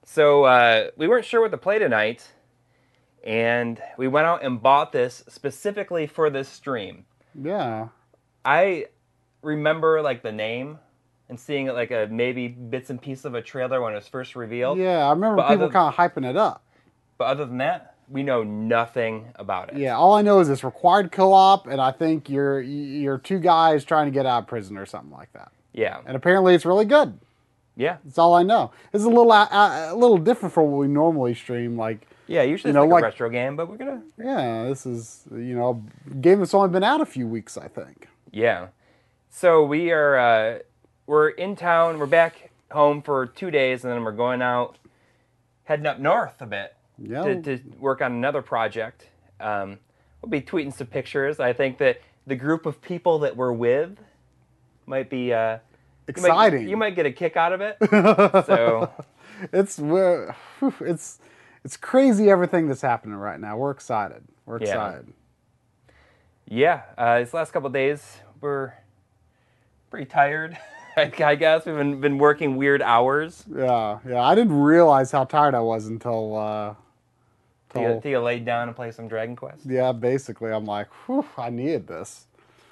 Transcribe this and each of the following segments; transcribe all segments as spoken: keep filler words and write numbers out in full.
So uh, we weren't sure what to play tonight, and we went out and bought this specifically for this stream. Yeah. I remember like the name and seeing it like a maybe bits and pieces of a trailer when it was first revealed. Yeah, I remember But people other- kind of hyping it up. But other than that, we know nothing about it. Yeah, all I know is it's required co-op, and I think you're you're two guys trying to get out of prison or something like that. Yeah. And apparently, it's really good. Yeah. That's all I know. It's a little uh, a little different from what we normally stream. Like, Yeah, usually You know, it's like, like- a retro game, but we're gonna yeah, this is you know a game that's only been out a few weeks, I think. Yeah. So we are uh, we're in town. We're back home for two days, and then we're going out, heading up north a bit Yeah. to, to work on another project. Um, we'll be tweeting some pictures. I think that the group of people that we're with might be uh, you might- Exciting. You might, get a kick out of it. So It's we're, whew, it's it's crazy everything that's happening right now. We're excited. We're Yeah. excited. yeah, uh, these last couple of days we're pretty tired. I I guess we've been been working weird hours. Yeah, yeah. I didn't realize how tired I was until uh, Till you, till till you lay down and play some Dragon Quest. yeah. Basically, I'm like, whew, I needed this.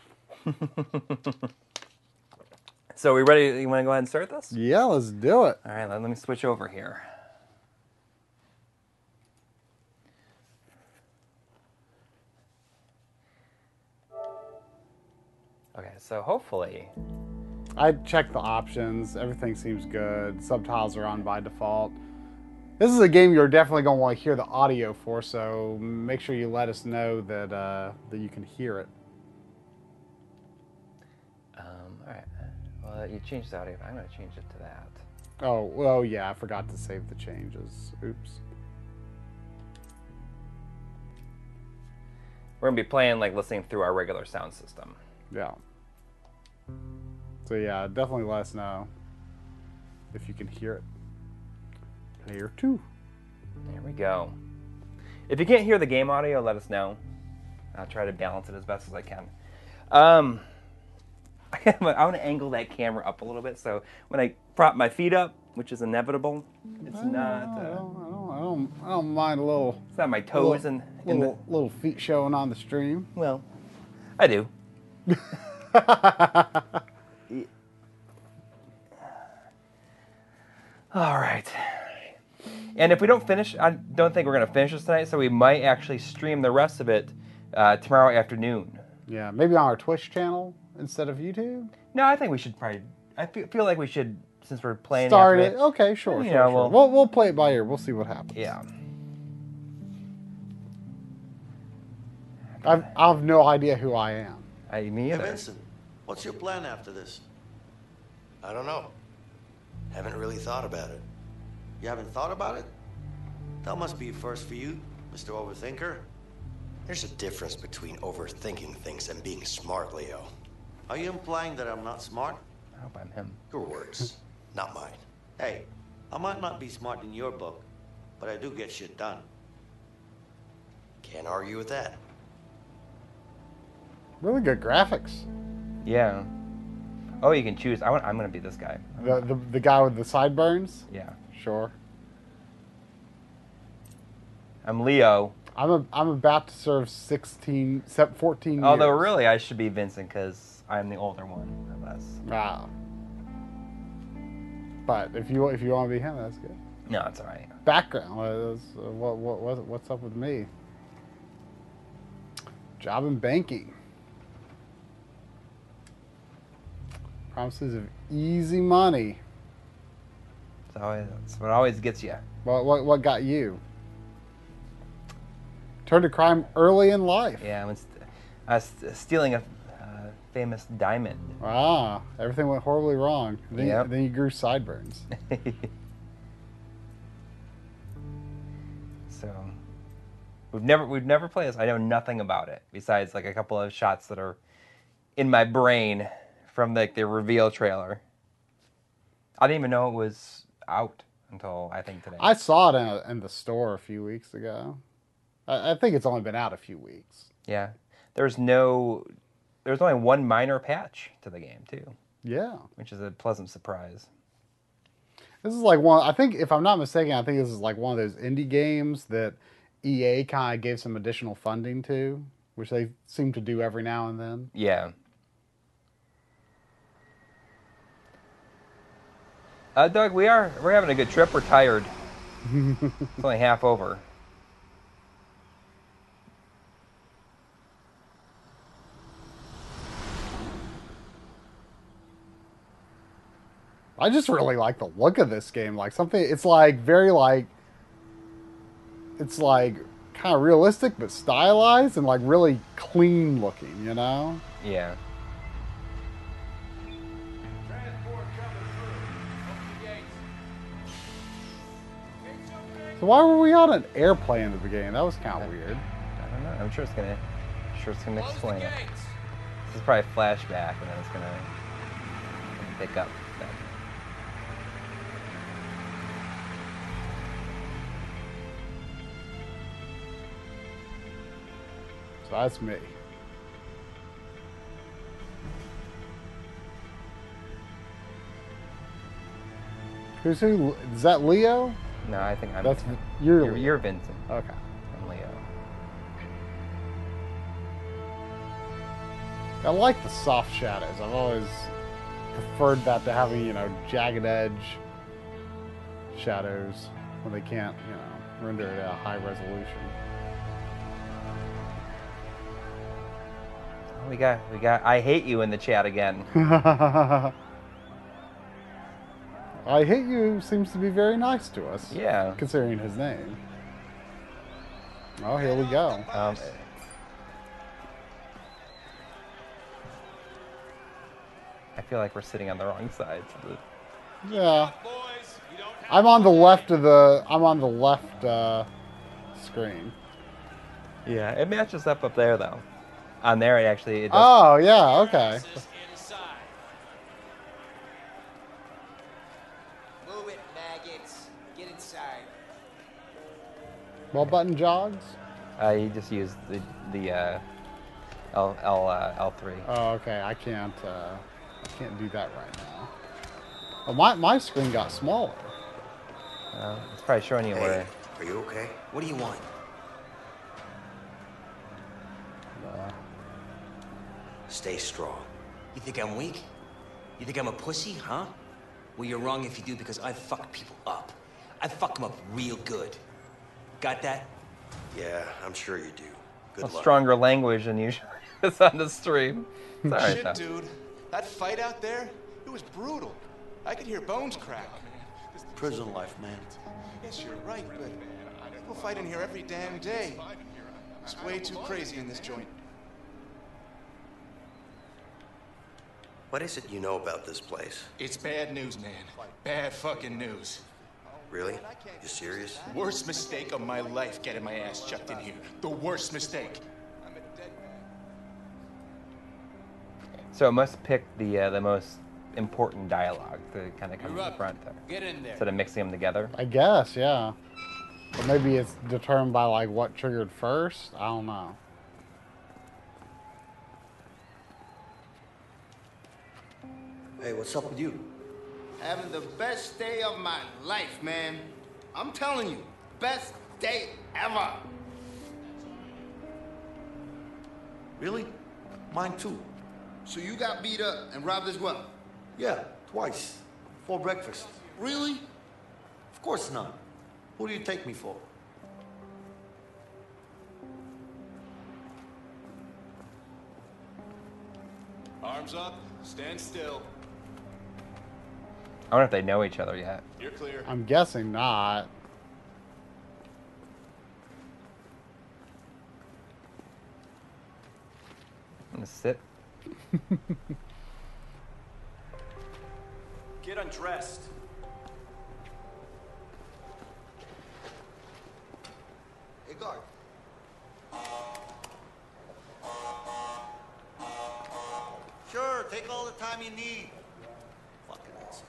So we ready? You want to go ahead and start this? Yeah, let's do it. All right, let, let me switch over here. Okay, so hopefully, I checked the options. Everything seems good. Subtitles are on by default. This is a game you're definitely going to want to hear the audio for, so make sure you let us know that uh, that you can hear it. um, all right. Well, you changed the audio. I'm going to change it to that. Oh, well, yeah, I forgot to save the changes. Oops. We're going to be playing, like, listening through our regular sound system. Yeah. So yeah, definitely let us know if you can hear it. Player two. There we go. If you can't hear the game audio, let us know. I'll try to balance it as best as I can. Um, I want to angle that camera up a little bit, so when I prop my feet up, which is inevitable, it's not. I Uh, don't, I don't, I don't, I don't mind a little, it's not my toes in, in the. little, little feet showing on the stream. Well, I do. All right. And if we don't finish, I don't think we're going to finish this tonight, so we might actually stream the rest of it uh, tomorrow afternoon. Yeah, maybe on our Twitch channel instead of YouTube. No, I think we should probably. I feel, feel like we should, since we're playing. Start after it. Okay, sure. You sure, know, sure. we'll- we'll we'll play it by ear. We'll see what happens. Yeah. I've I have no idea who I am. I me Hey, either. Vincent, what's your plan after this? I don't know. Haven't really thought about it. You haven't thought about it? That must be a first for you, Mister Overthinker. There's a difference between overthinking things and being smart, Leo. Are you implying that I'm not smart? I hope I'm him. Your words, not mine. Hey, I might not be smart in your book, but I do get shit done. Can't argue with that. Really good graphics. Yeah. Oh, you can choose. I want. I'm going to be this guy. The, the the guy with the sideburns. Yeah. Sure. I'm Leo. I'm a, I'm about to serve sixteen, se- fourteen Although years. really, I should be Vincent because I'm the older one of us. Wow. But if you if you want to be him, that's good. No, it's all right. Background. What is, uh, what, what what what's up with me? Job in banking. Promises of easy money. It's always, that's what always gets you. What what what got you? Turned to crime early in life. Yeah, I was, I was stealing a uh, famous diamond. Ah, everything went horribly wrong. Then, Yep. then you grew sideburns. So we've never we've never played this. I know nothing about it besides like a couple of shots that are in my brain from like the reveal trailer. I didn't even know it was out until I think today. I saw it in, a, in the store a few weeks ago. I, I think it's only been out a few weeks. Yeah, there's no there's only one minor patch to the game too, Yeah. which is a pleasant surprise. This is like one. I think, if I'm not mistaken, I think this is like one of those indie games that E A kind of gave some additional funding to, which they seem to do every now and then. Yeah. Uh, Doug, we are we're having a good trip. We're tired. It's only half over. I just really like the look of this game. Like something, it's like very like, it's like kind of realistic but stylized and like really clean looking, you know? Yeah. So why were we on an airplane at the beginning? That was kind of weird. I don't know. I'm sure it's gonna, I'm sure it's gonna explain it. This is probably a flashback, and then it's gonna pick up. Then. So that's me. Who's who? Is that Leo? No, I think I'm. That's you're. You're, you're Vincent. Okay. I'm Leo. I like the soft shadows. I've always preferred that to having, you know, jagged edge shadows when they can't, you know, render it at a high resolution. We got, we got. I hate you in the chat again. I hate you seems to be very nice to us. Yeah. Considering his name. Oh, here we go. Um, I feel like we're sitting on the wrong side. So the... Yeah. I'm on the left of the. I'm on the left uh, screen. Yeah, it matches up up there though. On there, it actually. It does... Oh yeah. Okay. Move it, maggots. Get inside. Well, button jogs. Uh, you just use the the uh, L L uh, L three. Oh, okay. I can't. Uh, I can't do that right now. Oh, my my screen got smaller. Uh, it's probably showing you Hey, where. are you okay? What do you want? Uh, Stay strong. You think I'm weak? You think I'm a pussy, huh? Well, you're wrong if you do, because I fuck people up. I fuck them up real good. Got that? Yeah, I'm sure you do. Good A luck. stronger language than usual is on the stream. It's all right Shit, though. dude. That fight out there, it was brutal. I could hear bones crack. Prison life, man. Yes, you're right, but people fight in here every damn day. It's way too crazy in this joint. What is it you know about this place? It's bad news, man. Bad fucking news. Really? You serious? Worst mistake of my life getting my ass chucked in here. The worst mistake. So it must pick the uh, the most important dialogue to kind of come to the front there, Get in there. instead of mixing them together. I guess, yeah. Or maybe it's determined by like what triggered first. I don't know. Hey, what's up with you? Having the best day of my life, man. I'm telling you, best day ever. Really? Mine too. So you got beat up and robbed as well? Yeah, twice. For breakfast. Really? Of course not. Who do you take me for? Arms up, stand still. I wonder if they know each other yet. You're clear. I'm guessing not. I'm gonna sit. Get undressed. Hey, guard. Sure, take all the time you need. Fucking asshole.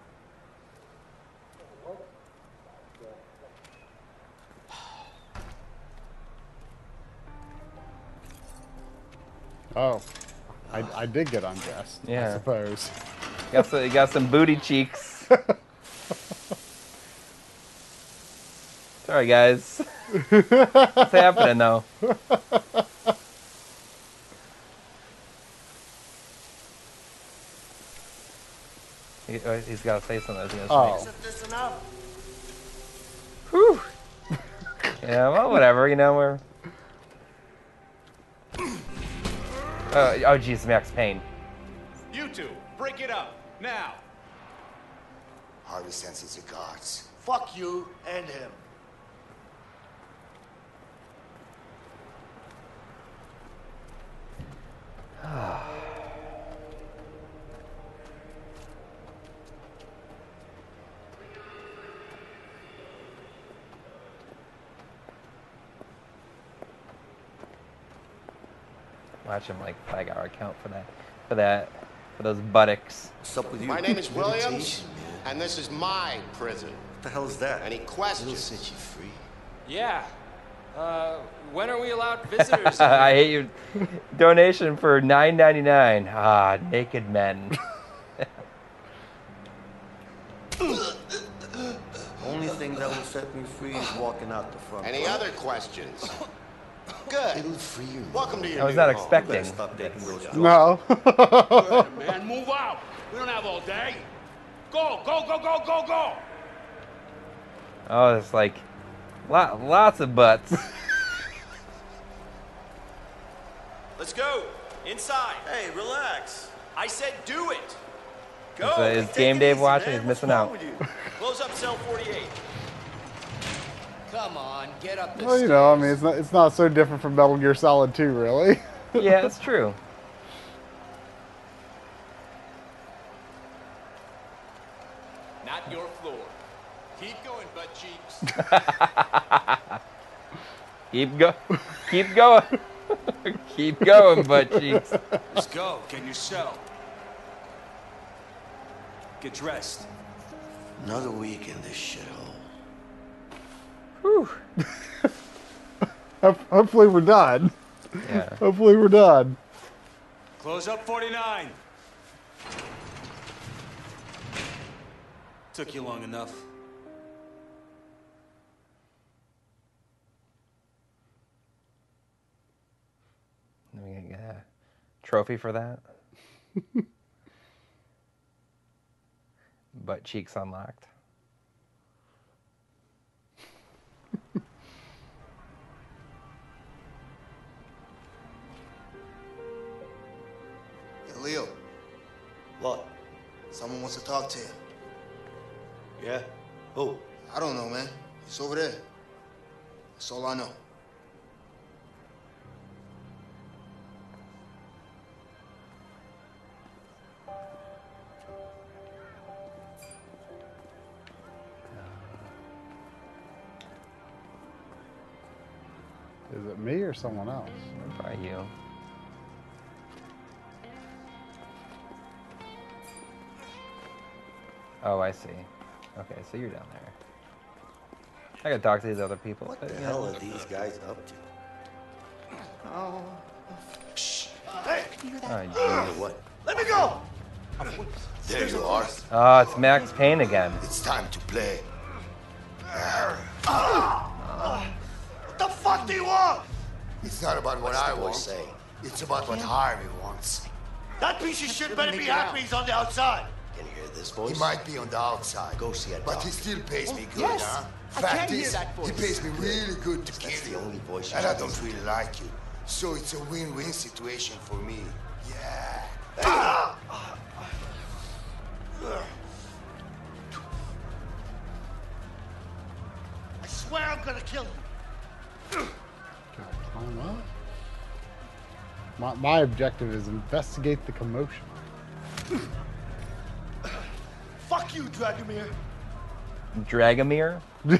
Oh, I, I did get undressed. I Yeah. suppose. Got some, you got some booty cheeks. Sorry, guys. What's happening, though? He, uh, he's got to say something. He's Oh. Isn't this enough? Whew. Yeah, well, whatever. You know, we're... Uh, oh, jeez, Max Payne. You two, break it up, now. Harvey sends his regards. Fuck you and him. Watch him like flag our account for that, for that, for those buttocks. What's up with you? My name is Williams, Meditation, man. and this is my prison. What the hell is that? Any It'll questions? set you free. Yeah. Uh, when are we allowed visitors? I hate you. Donation for nine ninety nine. Ah, naked men. Only thing that will set me free is walking out the front. Any door. other questions? Good. It'll free your Welcome to your I was new not home. You expecting. better stop taking those drugs. No. Man, move out. We don't have all day. Go, go, go, go, go, go. Oh, it's like lot, lots of butts. Let's go. Inside. Hey, relax. I said do it. Go. Is, uh, is Take Game it Dave easy, watching? man. He's What's missing wrong out. with you? Close up cell forty-eight. Come on, get up the Well, you know, I mean, it's not, it's not so different from Metal Gear Solid two, really. Yeah, it's true. Not your floor. Keep going, butt cheeks. Keep go, keep going, keep going, butt cheeks. Let's go. Get in your cell. Get dressed. Another week in this shithole. Whew. Ho- Hopefully we're done. Yeah. Hopefully we're done. Close up forty-nine. Took you long enough. Are we gonna get a trophy for that? Butt cheeks unlocked. Hey, Leo, What? someone wants to talk to you. Yeah? Who? I don't know, man. It's over there. That's all I know. Is it me or someone else? Probably you. Oh, I see. Okay, so you're down there. I gotta talk to these other people. What but, the you hell know. are these guys up to? Oh. Hey! Oh, jeez. What? Let me go! There you are. Oh, it's Max Payne again. It's time to play. What the fuck do you want? It's not about what What's I the boy want. saying? It's about what Harvey wants. That piece of shit better be happy he's on the outside. Can you hear this voice? He might be on the outside. Go see a But doctor. he still pays me good, yes. huh? I Fact can hear is, that voice. he pays me really good to That's kill the you. only voice you And I should don't listen really like you. So it's a win-win situation for me. Yeah. I swear I'm gonna kill him. Can I climb up? My, my objective is investigate the commotion. Fuck you, Dragomir. Dragomir?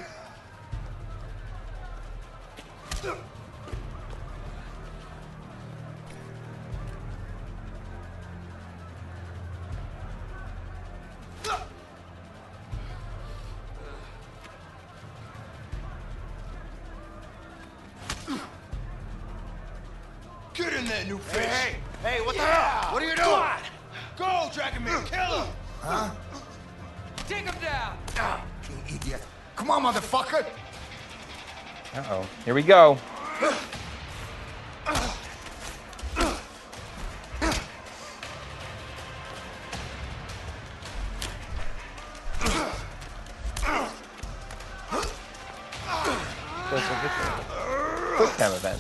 Get in there, new fish. Hey, hey, what the Yeah. hell? What are you doing? Go, Dragomir, kill him. Huh? Take him down. Ah, you idiot. Come on, motherfucker. Uh-oh. Here we go. Quick time event.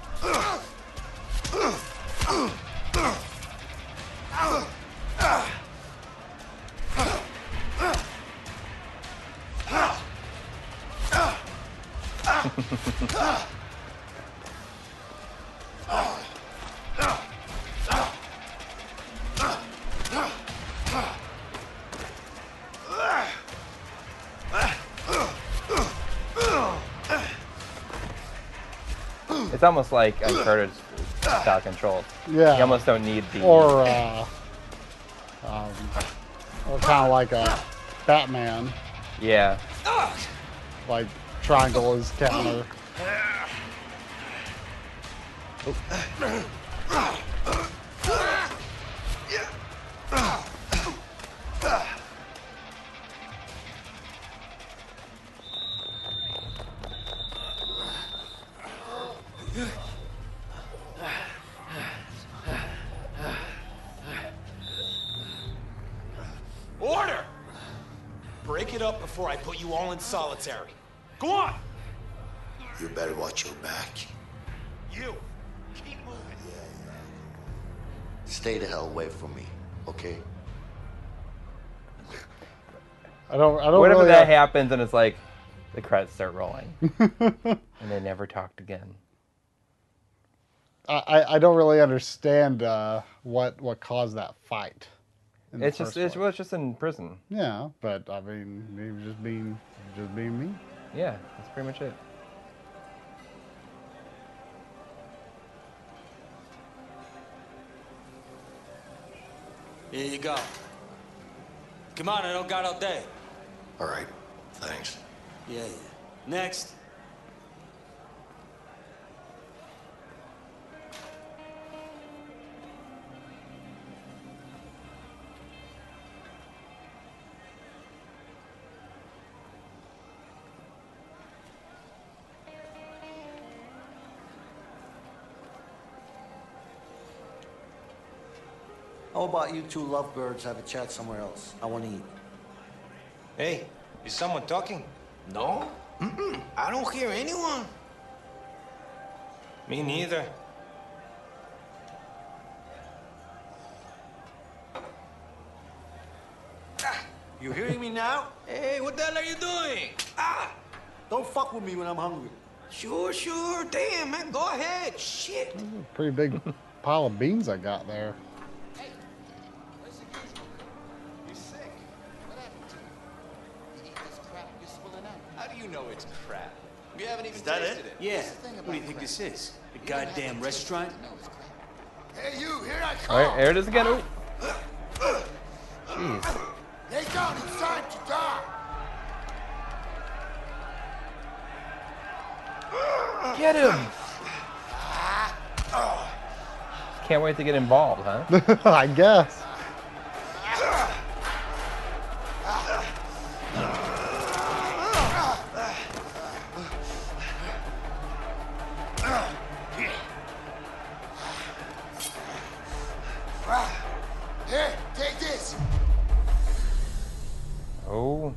It's almost like Uncharted style controls. Yeah. You almost don't need the. Or, uh, um, or kind of like a Batman. Yeah. Like triangle is counter. Order! Break it up before I put you all in solitary. Go on! You better watch your back. You! Keep moving. Stay the hell away from me, okay? I don't. I don't. Whenever really that have... happens, and it's like the credits start rolling, and they never talked again. I, I don't really understand uh, what what caused that fight. in the It's just first it's, place. well, it's just in prison. Yeah, but I mean, he was just being just being me. Yeah, that's pretty much it. Here you go. Come on, I don't got all day. All right, thanks. Yeah, yeah. Next. How about you two lovebirds have a chat somewhere else? I want to eat. Hey, is someone talking? No? Mm-mm. I don't hear anyone. Me neither. You hearing me now? Hey, what the hell are you doing? Ah! Don't fuck with me when I'm hungry. Sure, sure. Damn, man. Go ahead. Shit. Pretty big pile of beans I got there. How do you know it's crap? We haven't even Is that tasted it? it. Yeah. What do you think this is? A goddamn restaurant? Hey, you. Here I All come. right, there it is again. Ooh. Jeez. Lay down. It's time to die. Get him! Can't wait to get involved, huh? I guess. Here, take this. Oh.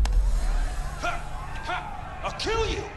I'll kill you!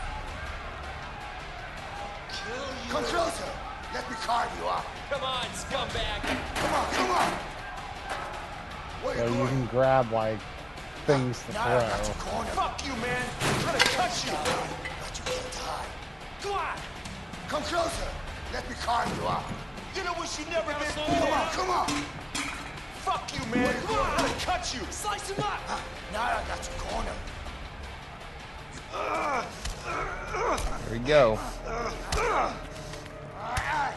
Come closer. Let me carve you up. Come on, scumbag! Come on, come on. Where So you you going? can grab like things to Now I got you throw. cornered. Fuck you, man! I'm gonna cut you! But you can't die. Come on! Come closer. Let me carve you up. You know what you never did Come before? on, come on. Fuck you, man! I'm gonna cut you! Slice him up! Ah, now I got you cornered. Here we go. Alright.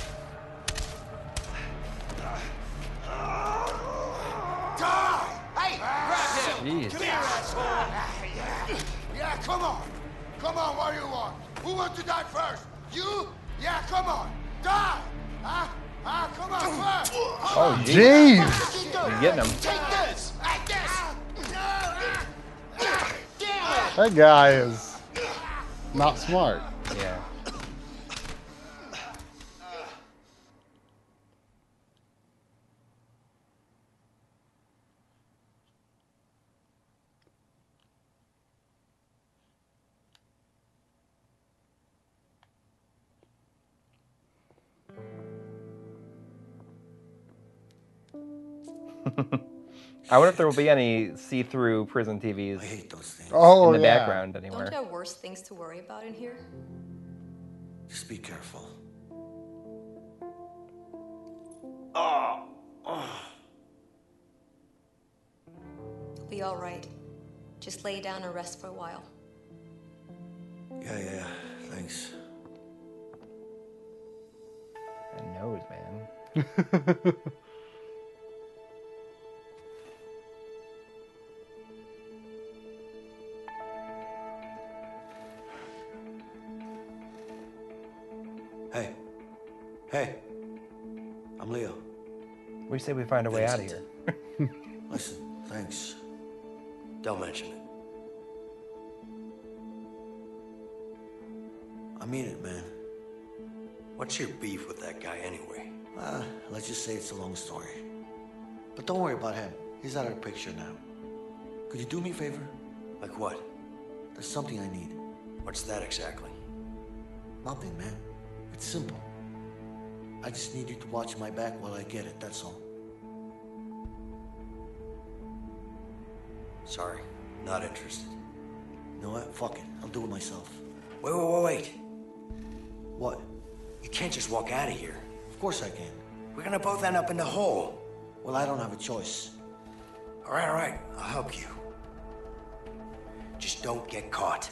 Die! Hey, grab him. Jeez. Come here, asshole! Yeah, yeah, come on. Come on, what do you want? Who wants to die first? You? Yeah, come on. Die! Huh? Huh? Come on, first. Oh, jeez. Jeez! You're getting him. Take this! Take this! That guy is not smart. Yeah. I wonder if there will be any see-through prison T Vs I hate those things. Oh, in the yeah. background anywhere. Don't you have worse things to worry about in here? Just be careful. Oh, oh. You'll be all right. Just lay down and rest for a while. Yeah, yeah, thanks. That nose, man. Hey. Hey. I'm Leo. We say we find a way out of here. Listen, thanks. Don't mention it. I mean it, man. What's your beef with that guy anyway? Uh, let's just say it's a long story. But don't worry about him. He's out of the picture now. Could you do me a favor? Like what? There's something I need. What's that exactly? Nothing, man. It's simple. I just need you to watch my back while I get it, that's all. Sorry, not interested. You know what? Fuck it. I'll do it myself. Wait, wait, wait, wait. What? You can't just walk out of here. Of course I can. We're gonna both end up in the hole. Well, I don't have a choice. All right, all right. I'll help you. Just don't get caught.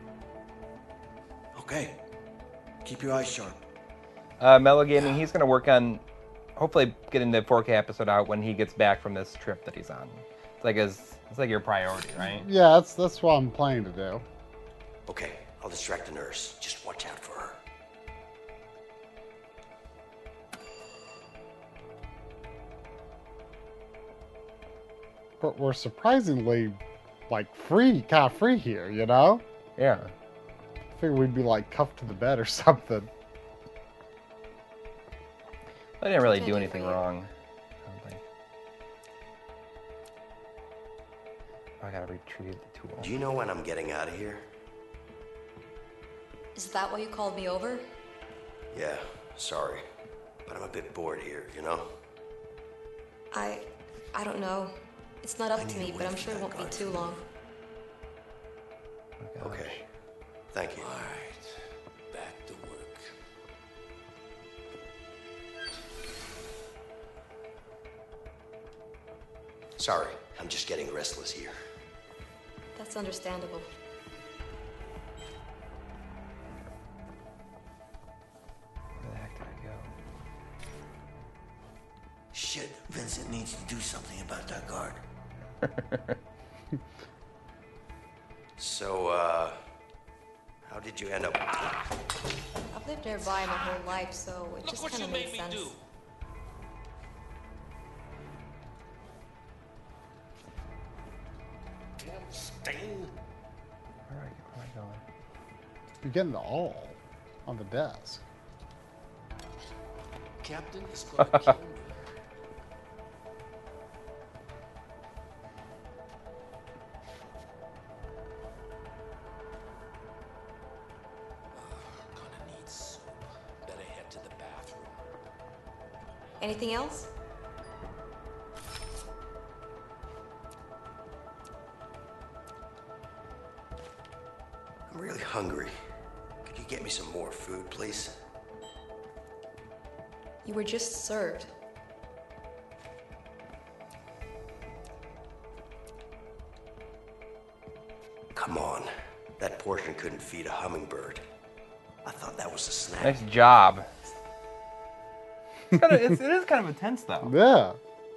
Okay. Keep your eyes sharp. Uh, Mellow Gaming, he's going to work on hopefully getting the four K episode out when he gets back from this trip that he's on. It's like his, it's like your priority, right? Yeah, that's that's what I'm planning to do. Okay, I'll distract the nurse. Just watch out for her. But we're surprisingly, like, free, kind of free here, you know? Yeah. I figured we'd be, like, cuffed to the bed or something. I didn't really do anything wrong. I don't think. Oh, I gotta retrieve the tool. Do you know when I'm getting out of here? Is that why you called me over? Yeah, sorry. But I'm a bit bored here, you know? I... I don't know. It's not up I to need me, to but I'm wait for sure it that won't be guard too to long. Okay. Thank you. All right, back to work. Sorry, I'm just getting restless here. That's understandable. Where the heck did I go? Shit, Vincent needs to do something about that guard. So, uh, how did you end up? I've lived nearby my whole life, so it just kind of made sense. Damn stain. Where am I, where am I going? You're getting the all on the desk. Captain is going to kill me. Gonna need soup. Better head to the bathroom. Anything else? I'm really hungry. Could you get me some more food, please? You were just served. Come on. That portion couldn't feed a hummingbird. I thought that was a snack. Nice job. It's kind of, it's, it is kind of intense, though. Yeah.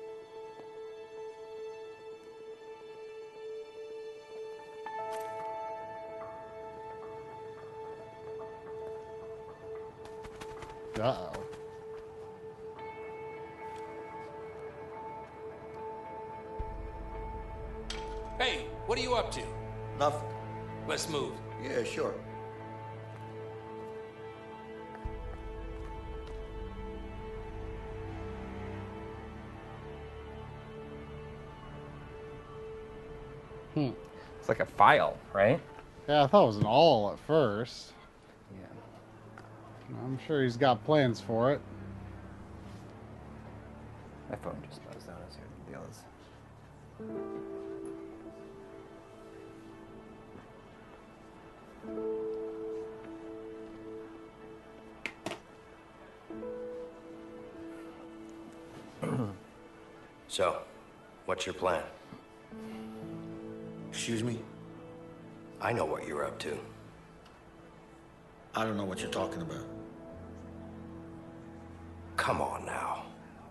Uh-oh. Hey, what are you up to? Nothing. Let's move. Yeah, sure. Hmm. It's like a file, right? Yeah, I thought it was an awl at first. Yeah. I'm sure he's got plans for it. My phone just buzzed out as the others. So, what's your plan? Excuse me? I know what you're up to. I don't know what you're talking about. Come on now.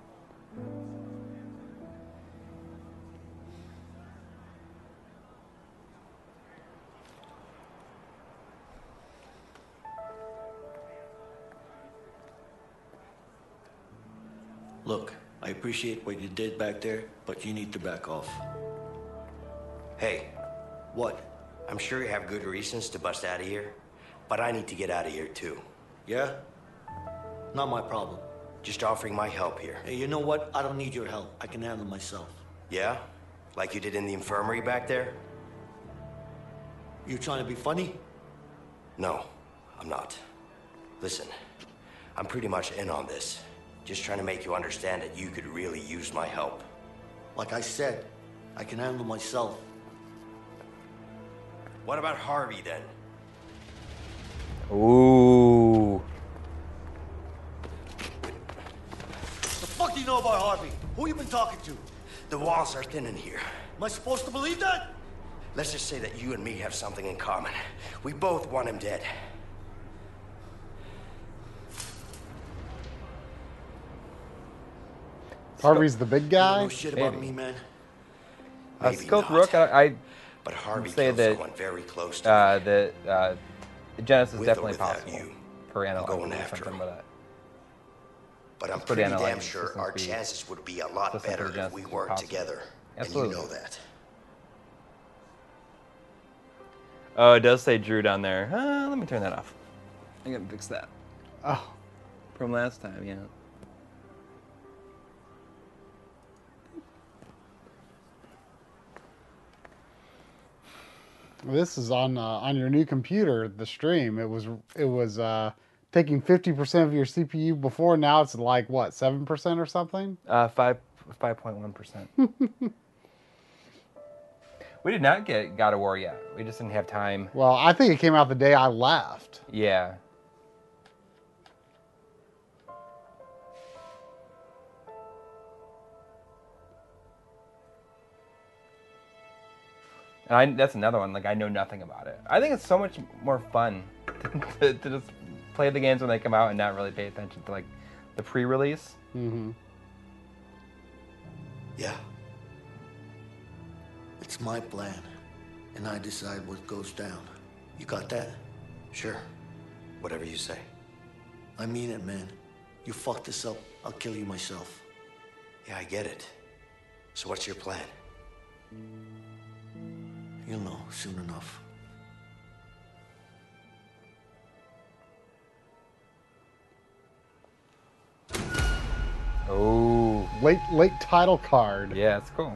Look, I appreciate what you did back there, but you need to back off. Hey, What? I'm sure you have good reasons to bust out of here, but I need to get out of here too. Yeah? Not my problem. Just offering my help here. Hey, you know what? I don't need your help. I can handle myself. Yeah? Like you did in the infirmary back there? You trying to be funny? No, I'm not. Listen, I'm pretty much in on this. Just trying to make you understand that you could really use my help. Like I said, I can handle myself. What about Harvey then? Ooh. The fuck do you know about Harvey? Who you been talking to? The walls are thin in here. Am I supposed to believe that? Let's just say that you and me have something in common. We both want him dead. Harvey's the big guy? You know shit about Maybe. me, man. Uh, Maybe Skills not. Rook, I, I But Harvey say killed that, someone very close to uh, me. that uh, Genesis is With or definitely without possible you, for I'm analog going or after something him. with that. But I'm Let's put pretty analog damn sure systems our be chances would be a lot system for better if Genesis we be worked possible. together. Absolutely. And you know that. Oh, it does say Drew down there. Uh, let me turn that off. I gotta fix that. Oh. From last time, yeah. This is on uh, on your new computer. The stream. It was it was uh, taking fifty percent of your C P U before. Now it's like what, seven percent or something? Uh, five five point one percent. We did not get God of War yet. We just didn't have time. Well, I think it came out the day I left. Yeah. And I, that's another one. Like, I know nothing about it. I think it's so much more fun to, to just play the games when they come out and not really pay attention to like the pre-release. Mm-hmm. Yeah. It's my plan, and I decide what goes down. You got that? Sure. Whatever you say. I mean it, man. You fuck this up, I'll kill you myself. Yeah, I get it. So what's your plan? You'll know soon enough. Oh. Late late title card. Yeah, it's cool.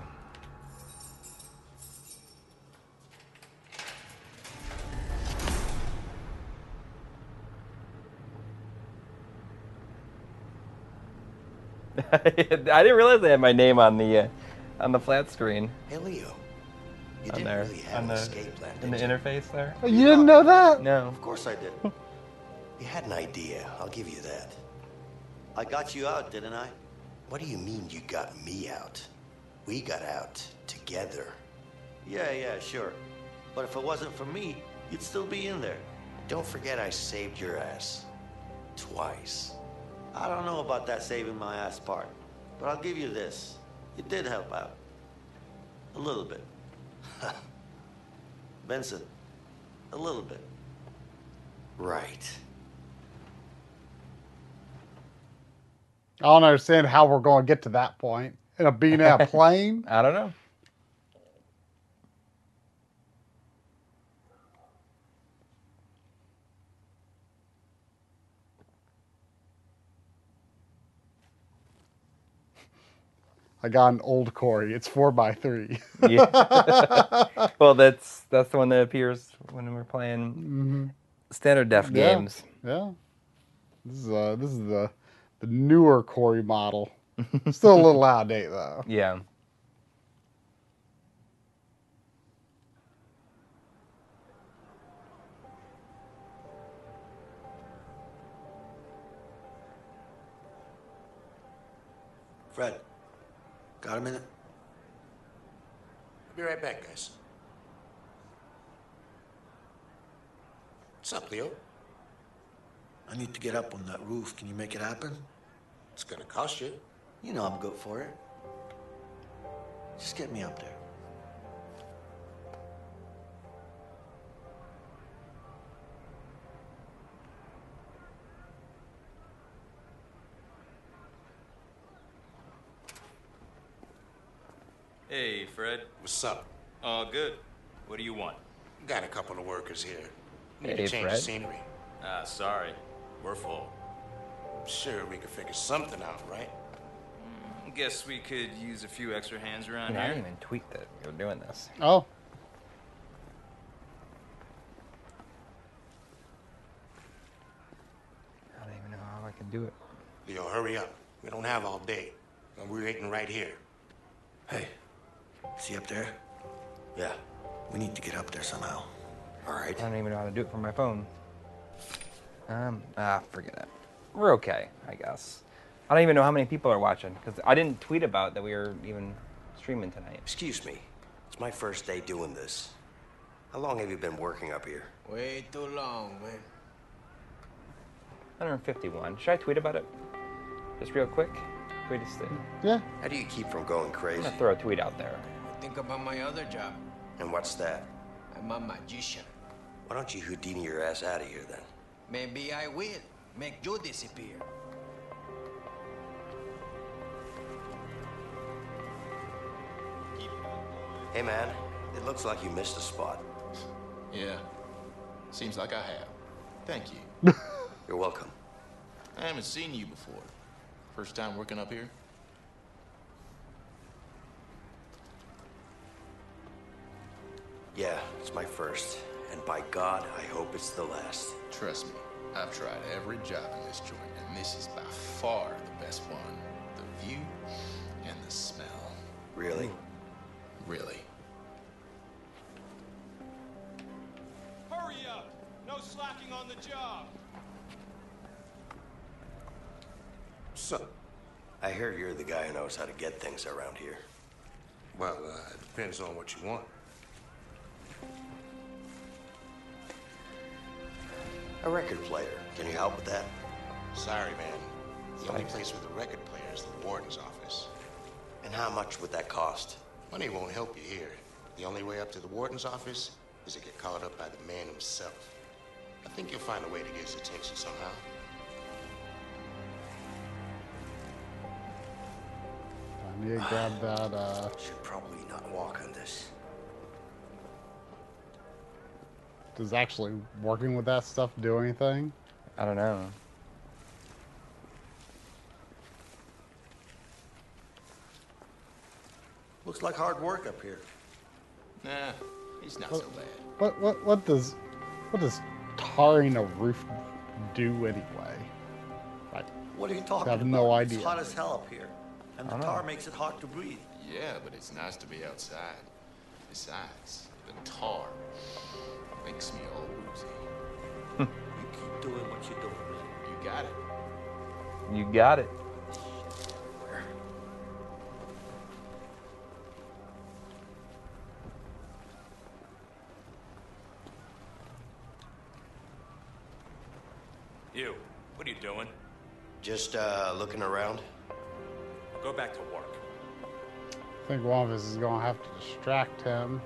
I didn't realize they had my name on the uh, on the flat screen. Hey, Leo. You on didn't there, really have on an the, escape plan, in the did you? interface there. Oh, you didn't know that? No. Of course I did. You had an idea. I'll give you that. I got you out, didn't I? What do you mean you got me out? We got out together. Yeah, yeah, sure. But if it wasn't for me, you'd still be in there. Don't forget I saved your ass. Twice. I don't know about that saving my ass part, but I'll give you this. You did help out. A little bit. Benson, a little bit. Right. I don't understand how we're going to get to that point. In a being in a plane? I don't know. I got an old Corey. It's four by three. Yeah. Well, that's that's the one that appears when we're playing mm-hmm. standard def yeah. games. Yeah. This is uh this is the the newer Corey model. Still a little out of date though. Yeah. Fred, got a minute? I'll be right back, guys. What's up, Leo? I need to get up on that roof. Can you make it happen? It's gonna cost you. You know I'm good for it. Just get me up there. Hey, Fred. What's up? All good. What do you want? Got a couple of workers here. Need Hey, to change Fred. the scenery. Ah, sorry. We're full. Sure, we could figure something out, right? Mm, guess we could use a few extra hands around Yeah, I here. didn't even tweet that we were doing this. Oh. I don't even know how I can do it. Leo, hurry up. We don't have all day. And we're waiting right here. Hey, see up there? Yeah. We need to get up there somehow. All right. I don't even know how to do it from my phone. Um, ah, forget it. We're okay, I guess. I don't even know how many people are watching, because I didn't tweet about that we were even streaming tonight. Excuse me. It's my first day doing this. How long have you been working up here? Way too long, man. one hundred fifty-one. Should I tweet about it? Just real quick? Tweet us thing. Yeah. How do you keep from going I'm crazy? gonna throw a tweet out there. Think about my other job. And what's that? I'm a magician. Why don't you Houdini your ass out of here then? Maybe I will. Make you disappear. Hey man, it looks like you missed a spot. Yeah. Seems like I have. Thank you. You're welcome. I haven't seen you before. First time working up here? Yeah, it's my first. And by God, I hope it's the last. Trust me, I've tried every job in this joint, and this is by far the best one. The view and the smell. Really? Really. Hurry up! No slacking on the job! So, I hear you're the guy who knows how to get things around here. well, uh, it depends on what you want. A record player. Can you help with that? Sorry, man. The only place with a record player is the warden's office. And how much would that cost? Money won't help you here. The only way up to the warden's office is to get called up by the man himself. I think you'll find a way to get his attention somehow. I need to grab that. Uh, Should probably not walk on this. does actually working with that stuff do anything? I don't know. Looks like hard work up here. Nah, he's not What- so bad. What what what does what does tarring a roof do anyway? Like, What are you talking I have about? no It's idea. hot as hell up here. And the I know. tar makes it hard to breathe. Yeah, but it's nice to be outside. Besides, the tar makes me all woozy. You keep doing what you're doing. You got it. You got it. You, what are you doing? Just, uh, looking around? I'll go back to work. I think one of us is gonna have to distract him.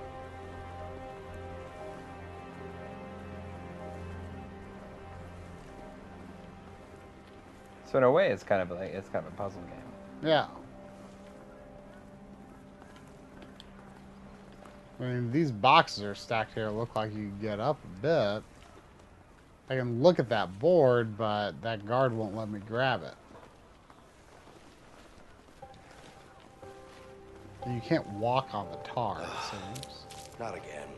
So in a way, it's kind of like it's kind of a puzzle game. Yeah. I mean, these boxes are stacked here. Look like you can get up a bit. I can look at that board, but that guard won't let me grab it. You can't walk on the tar, it seems. Not again.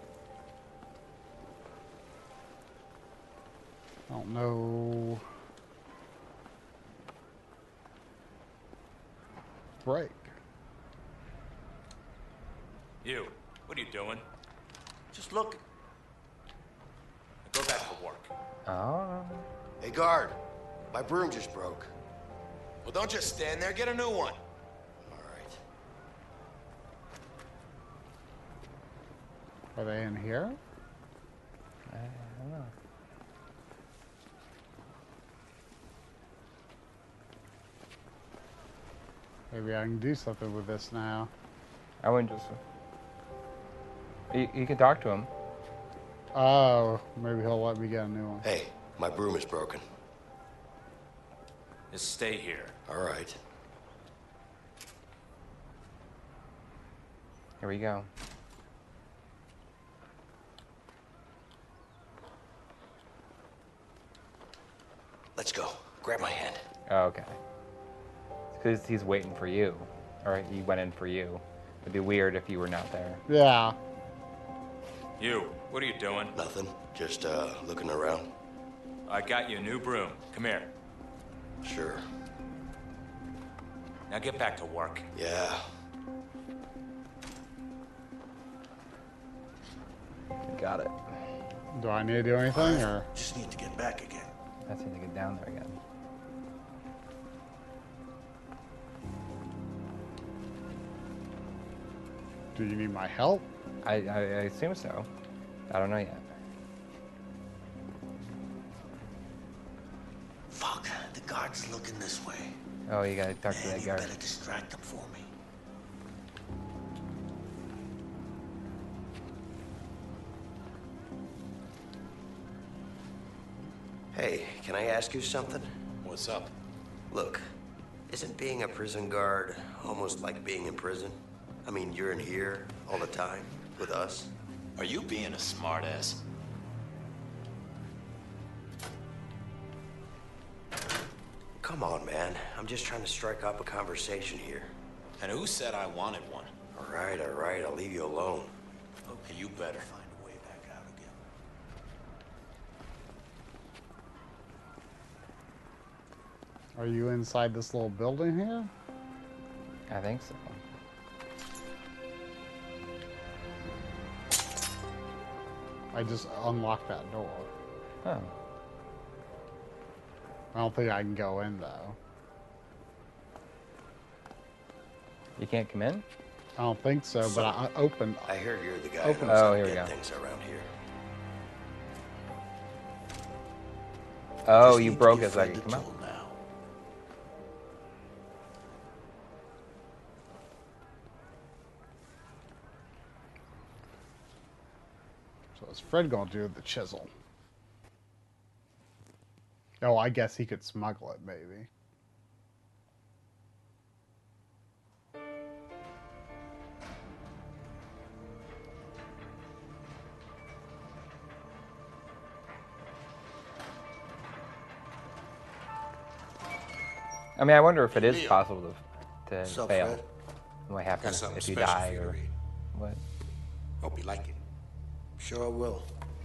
I don't know. Break. You, what are you doing? Just look. Go back to work. Oh. Hey, guard. My broom just broke. Well, don't just stand there. Get a new one. All right. Are they in here? I don't know. Maybe I can do something with this now. I wouldn't just. You, you can talk to him. Oh, maybe he'll let me get a new one. Hey, my broom is broken. Just stay here. All right. Here we go. Let's go. Grab my hand. Oh, okay. Because he's waiting for you. Or he went in for you. It'd be weird if you were not there. Yeah. You, what are you doing? Nothing. Just, uh, looking around. I got you a new broom. Come here. Sure. Now get back to work. Yeah. Got it. Do I need to do anything, or? Just need to get back again. I just need to get down there again. Do you need my help? I, I, I assume so. I don't know yet. Fuck, the guard's looking this way. Oh, you gotta talk to Man, that you guard. better distract him for me. Hey, can I ask you something? What's up? Look, isn't being a prison guard almost like being in prison? I mean, you're in here all the time with us. Are you being a smartass? Come on, man. I'm just trying to strike up a conversation here. And who said I wanted one? All right, all right. I'll leave you alone. Okay, you better. Find a way back out again. Are you inside this little building here? I think so. I just unlocked that door. Oh. I don't think I can go in, though. You can't come in? I don't think so, but I I opened. I heard you're the guy Open. who knows Oh, how to here we get go. things around here. Oh, Just you need to broke be it so I friendly could come to out. him now. So what's Fred gonna do with the chisel? Oh, I guess he could smuggle it, maybe. I mean, I wonder if it is Leo. possible to, to What's up, fail. Fred? What Got happens something if you special die for you to or read. what? Hope you like it. Sure I will.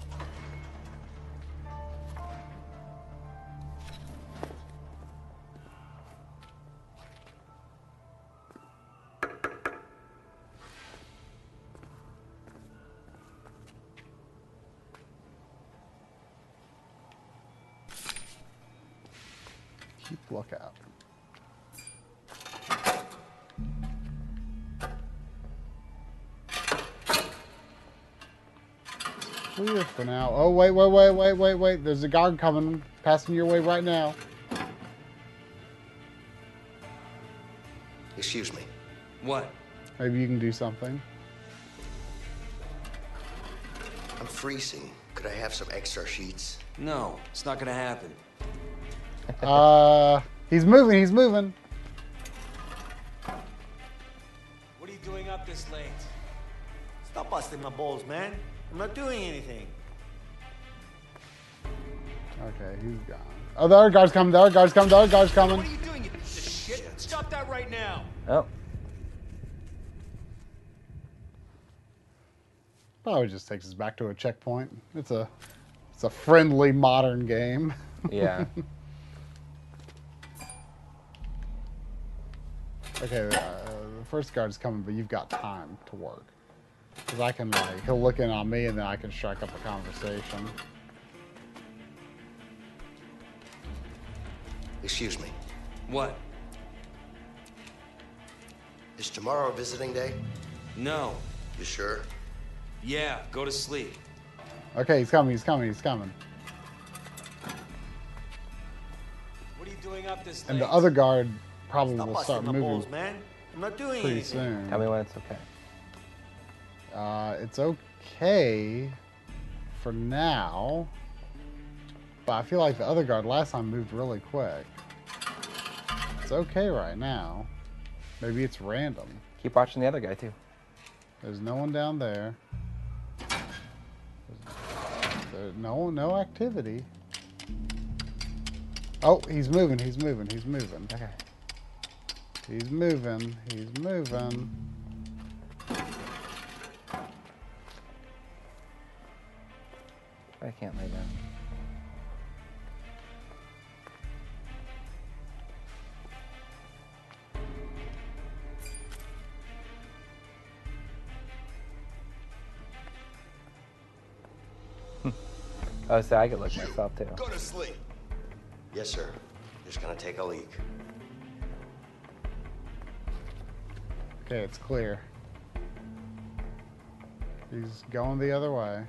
Keep lookout. Clear for now. Oh, wait, wait, wait, wait, wait, wait. There's a guard coming, passing your way right now. Excuse me. What? Maybe you can do something. I'm freezing. Could I have some extra sheets? No, it's not gonna happen. Uh, he's moving, he's moving. What are you doing up this late? Stop busting my balls, man. I'm not doing anything. Okay, he's gone. Oh, the other guard's coming, the other guard's coming, the other guard's coming. What are you doing, you piece of shit? Stop that right now! Oh. Probably just takes us back to a checkpoint. It's a, it's a friendly modern game. Yeah. Okay, uh, the first guard is coming, but you've got time to work. Because I can, like, he'll look in on me and then I can strike up a conversation. Excuse me. What? Is tomorrow visiting day? No. You sure? Yeah, go to sleep. Okay, he's coming, he's coming, he's coming. What are you doing up this And late? the other guard probably Stop will busting start my moving balls, man. I'm not doing pretty anything. soon. Tell me when it's okay. Uh, it's okay for now, but I feel like the other guard last time moved really quick. It's okay right now. Maybe it's random. Keep watching the other guy too. There's no one down there. There's no no activity. Oh, he's moving. He's moving. He's moving. Okay. He's moving. He's moving. I can't lay down. Oh, so I could look myself too. Go to sleep. Yes, sir. Just gonna take a leak. Okay, it's clear. He's going the other way.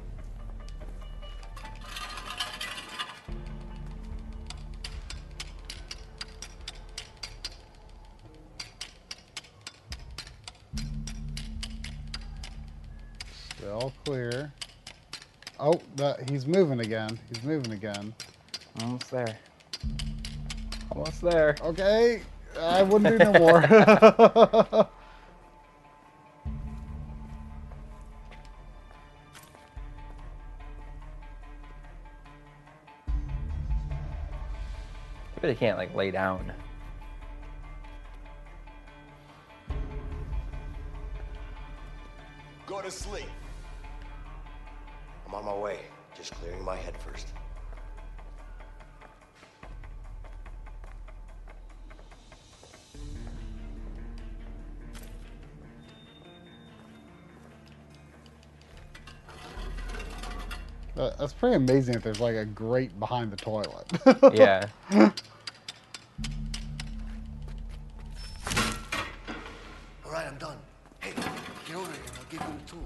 Still clear. Oh, that he's moving again. He's moving again. Almost there. Almost there. Okay, I wouldn't do no more. But they can't like lay down. Go to sleep. I'm on my way. Just clearing my head first. Uh, That's pretty amazing that there's like a grate behind the toilet. Yeah. All right, I'm done. Hey, get over here. I'll give you the tool.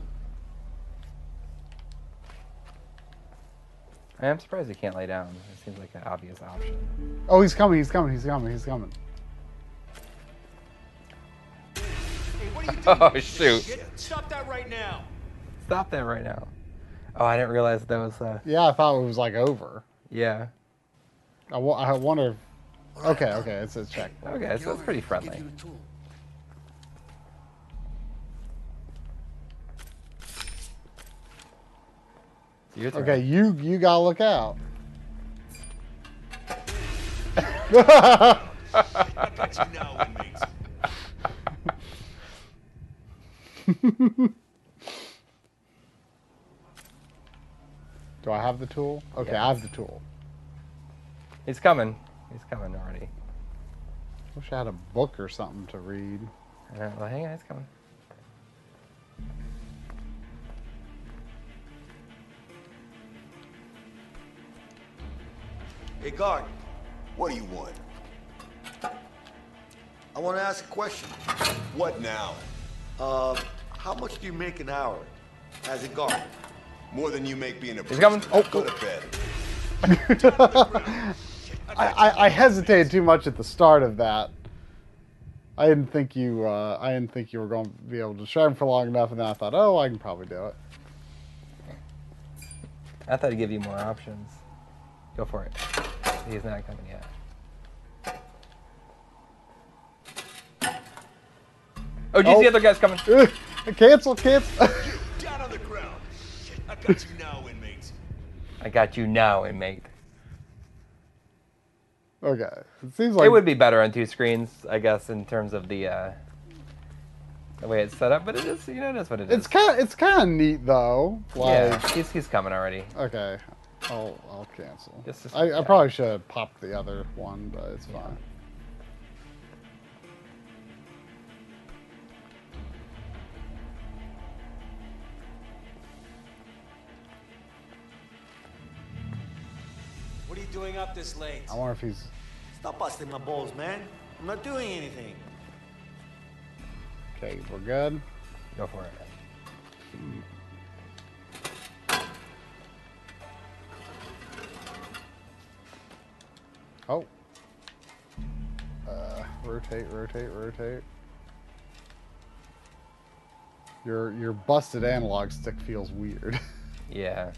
I am surprised he can't lay down. It seems like an obvious option. Oh, he's coming, he's coming, he's coming, he's coming. Hey, what are you doing? Oh, shoot. Stop that right now. Stop that right now. Oh, I didn't realize that was, uh... Yeah, I thought it was like over. Yeah. I, wa- I wonder if... Okay, okay, it's a check. Okay, so it's pretty friendly. Your turn. Okay, you you gotta look out. I got you now, inmates. Do I have the tool? Okay, Yeah. I have the tool. He's coming. He's coming already. Wish I had a book or something to read. I don't know. Well, hang on, he's coming. Hey, guard. What do you want? I want to ask a question. What now? Uh, how much do you make an hour as a guard? More than you make being a He's coming. prisoner. Go to bed. I, I, I hesitated too much at the start of that. I didn't think you uh, I didn't think you were going to be able to describe him for long enough, and then I thought, oh, I can probably do it. I thought he'd give you more options. Go for it. He's not coming yet. Oh, do you Oh. see the other guy's coming? Cancel, cancel. Down on the ground. I got you now, inmates. I got you now, inmate. Okay, it seems like It would be better on two screens, I guess, in terms of the uh, the way it's set up, but it is, you know, it is what it is. It's kind of, it's kind of neat though. Like, yeah, he's he's coming already. Okay, I'll I'll cancel. Just, just, I, yeah. I probably should have popped the other one, but it's Yeah. fine. What are you doing up this late? I wonder if he's. Stop busting my balls, man. I'm not doing anything. Okay, we're good. Go for it. Oh. Uh, rotate, rotate, rotate. Your your busted analog stick feels weird. Yeah.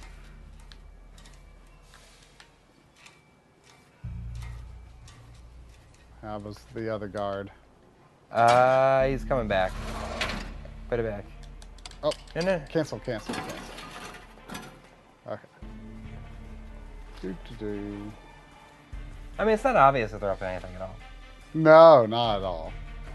How was the other guard? Uh, he's coming back. Put it back. Oh, no, no. Cancel, cancel, cancel. Okay. Do do do. I mean, it's not obvious that they're up to anything at all. No, not at all.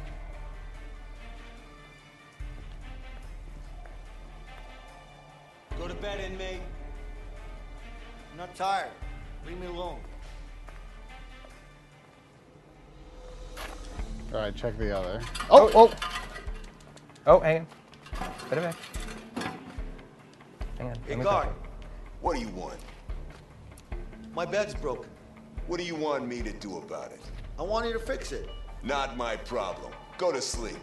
Go to bed, inmate. I'm not tired. Leave me alone. All right, check the other. Oh, oh. Oh, hang on. Put it back. Hang on. Hey, let me guard. check What do you want? My bed's broken. What do you want me to do about it? I want you to fix it. Not my problem. Go to sleep.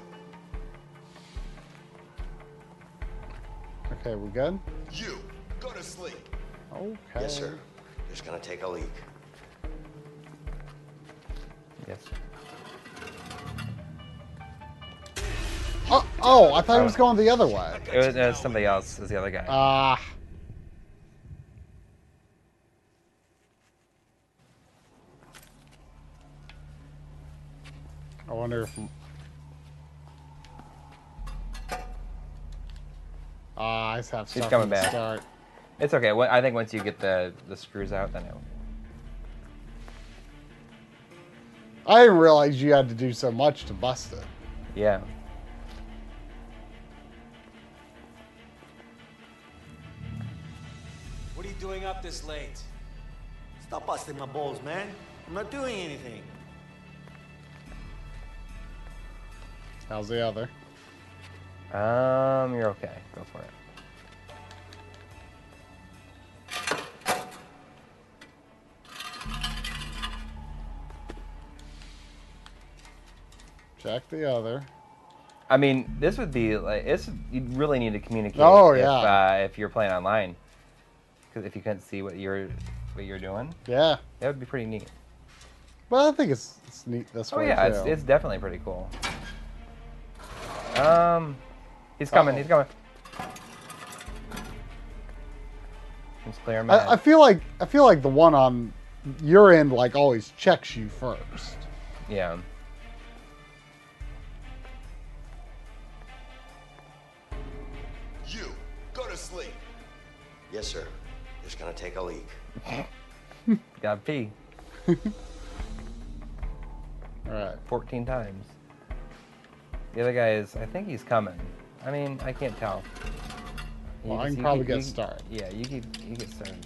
Okay, we good? You, go to sleep. Okay. Yes, sir. Just gonna take a leak. it. Yes. Oh, oh, I thought he was going the other way. It was, it was somebody else. It was the other guy. Ah. I wonder if. Ah, I just have stuff He's coming in the back. start. It's okay. Well, I think once you get the the screws out, then it'll. I didn't realize you had to do so much to bust it. Yeah. What are you doing up this late? Stop busting my balls, man. I'm not doing anything. How's the other? Um, you're okay. Go for it. Check the other. I mean, this would be like it's. You really need to communicate. Oh, if, yeah. Uh, if you're playing online, because if you couldn't see what you're what you're doing, Yeah. that would be pretty neat. Well, I think it's, it's neat this Oh way, yeah, too. it's it's definitely pretty cool. Um, he's coming. Uh-oh. He's coming. He's clear my I, I feel like I feel like the one on your end like always checks you first. Yeah. You, go to sleep. Yes, sir. Just gonna take a leak. Gotta pee. All right. fourteen times. The other guy is. I think he's coming. I mean, I can't tell. You Well, I just- can you probably keep- get you- started. Yeah, you keep you get started.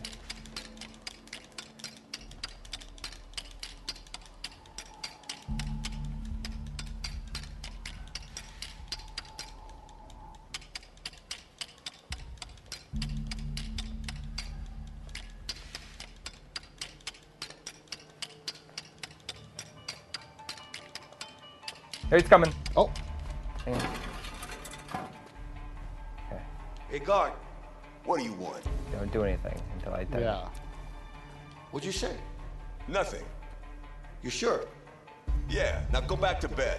Here he's coming. Oh. Hang on. Okay. Hey, guard. What do you want? Don't do anything until I tell you. Yeah. What'd you say? Nothing. You sure? Yeah, now go back to bed.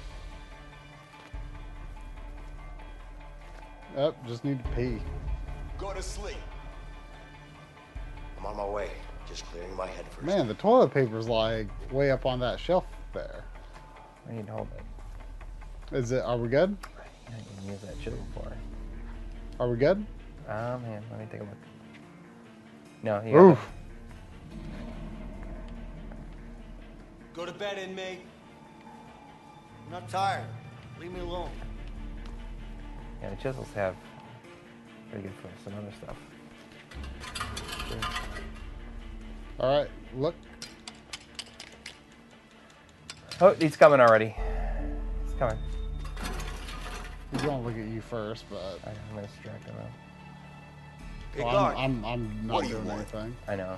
Yep, just need to pee. Go to sleep. I'm on my way. Just clearing my head first. Man, the toilet paper's like way up on that shelf there. I need to hold it. Is it? Are we good? I didn't use that shit before. Are we good? Um, man, let me take a look. No, he Oof. Go to bed, inmate. I'm not tired. Leave me alone. Yeah, the chisels have pretty good for some other stuff. All right, look. Oh, he's coming already. He's coming. He's gonna look at you first, but I, I'm gonna distract him. Hey, well, guard. I'm, I'm, I'm not What do you doing want? anything. I know.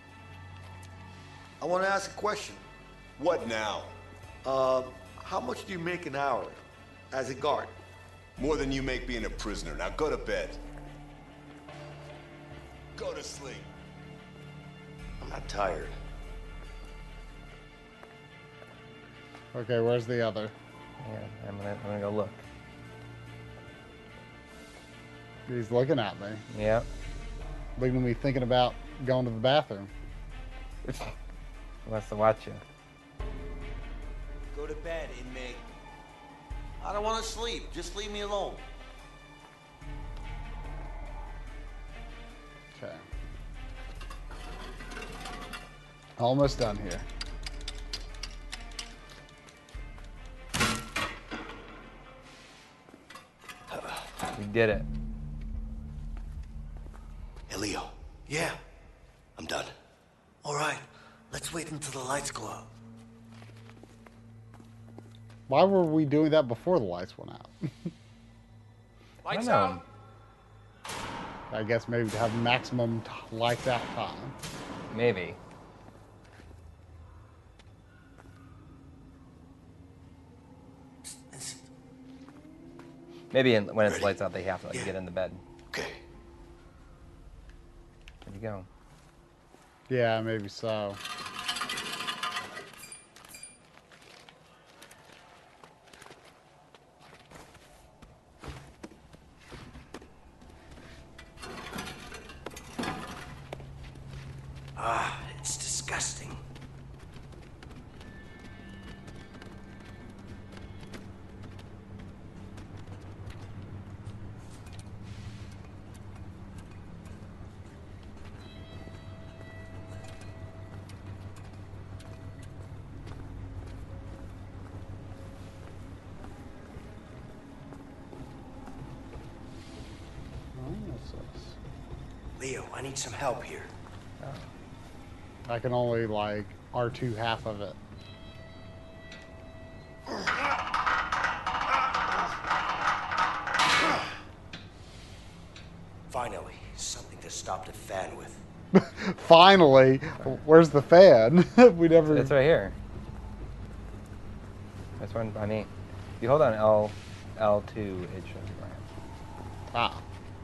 I want to ask a question. What now? Uh, how much do you make an hour as a guard? More than you make being a prisoner. Now go to bed. Go to sleep. I'm not tired. Okay, where's the other? Yeah, I'm gonna, I'm gonna go look. He's looking at me. Yep. Looking at me thinking about going to the bathroom. He wants to watch you. Go to bed, inmate. I don't want to sleep. Just leave me alone. Okay. Almost done here. We did it. Hey, Leo. Yeah. I'm done. All right. Let's wait until the lights go out. Why were we doing that before the lights went out? Lights I don't know. out. I guess maybe to have maximum t lights out time. Maybe. Maybe in, when it's Ready? lights out, they have to like Yeah. get in the bed. Okay. There you go. Yeah, maybe so. Ah, it's disgusting. Oh, what's this? Leo, I need some help here. I can only like R two half of it. Finally, something to stop the fan with. Finally, where's the fan? we never. It's right here. This one by me. If you hold on L, L two, it shows you right. Ah.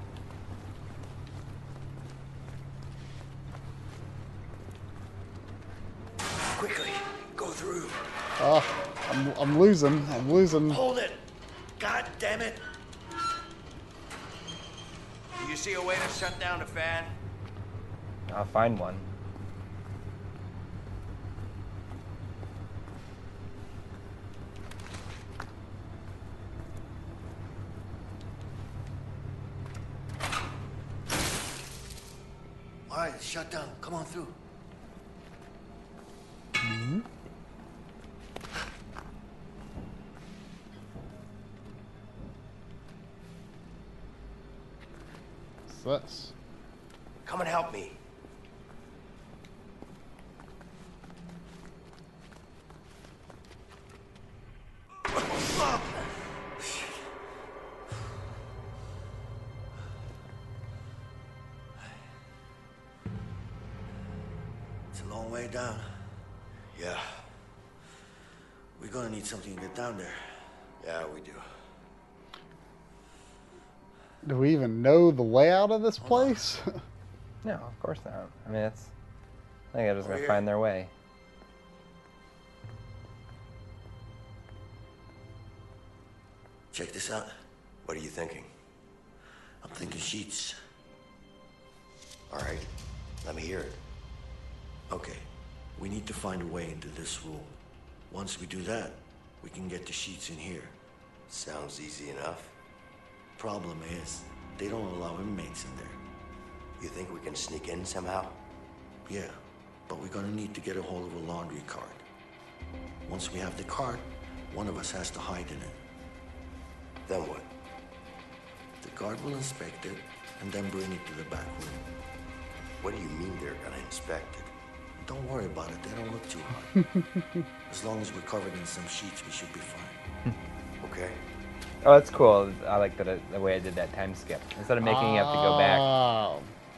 Quickly, go through. Oh, I'm, I'm losing. I'm losing. Hold it! God damn it! Do you see a way to shut down the fan? I'll find one. All right, it's shut down. Come on through. Mm-hmm. What's this? Come and help me. It's a long way down. Yeah, We're gonna need something to get down there. yeah, we do. Do we even know the layout of this place? No, of course not. I mean, it's. I think they're just Over gonna here. find their way. Check this out. What are you thinking? I'm thinking sheets. All right, let me hear it. Okay, we need to find a way into this room. Once we do that, we can get the sheets in here. Sounds easy enough. Problem is, they don't allow inmates in there. You think we can sneak in somehow? Yeah, but we're gonna need to get a hold of a laundry cart. Once we have the cart, one of us has to hide in it. Then what? The guard will inspect it and then bring it to the back room. What do you mean they're gonna inspect it? Don't worry about it. They don't look too hard. As long as we're covered in some sheets, we should be fine. Okay. Oh, that's cool. I like that the way I did that time skip. Instead of making you have to go back. Oh.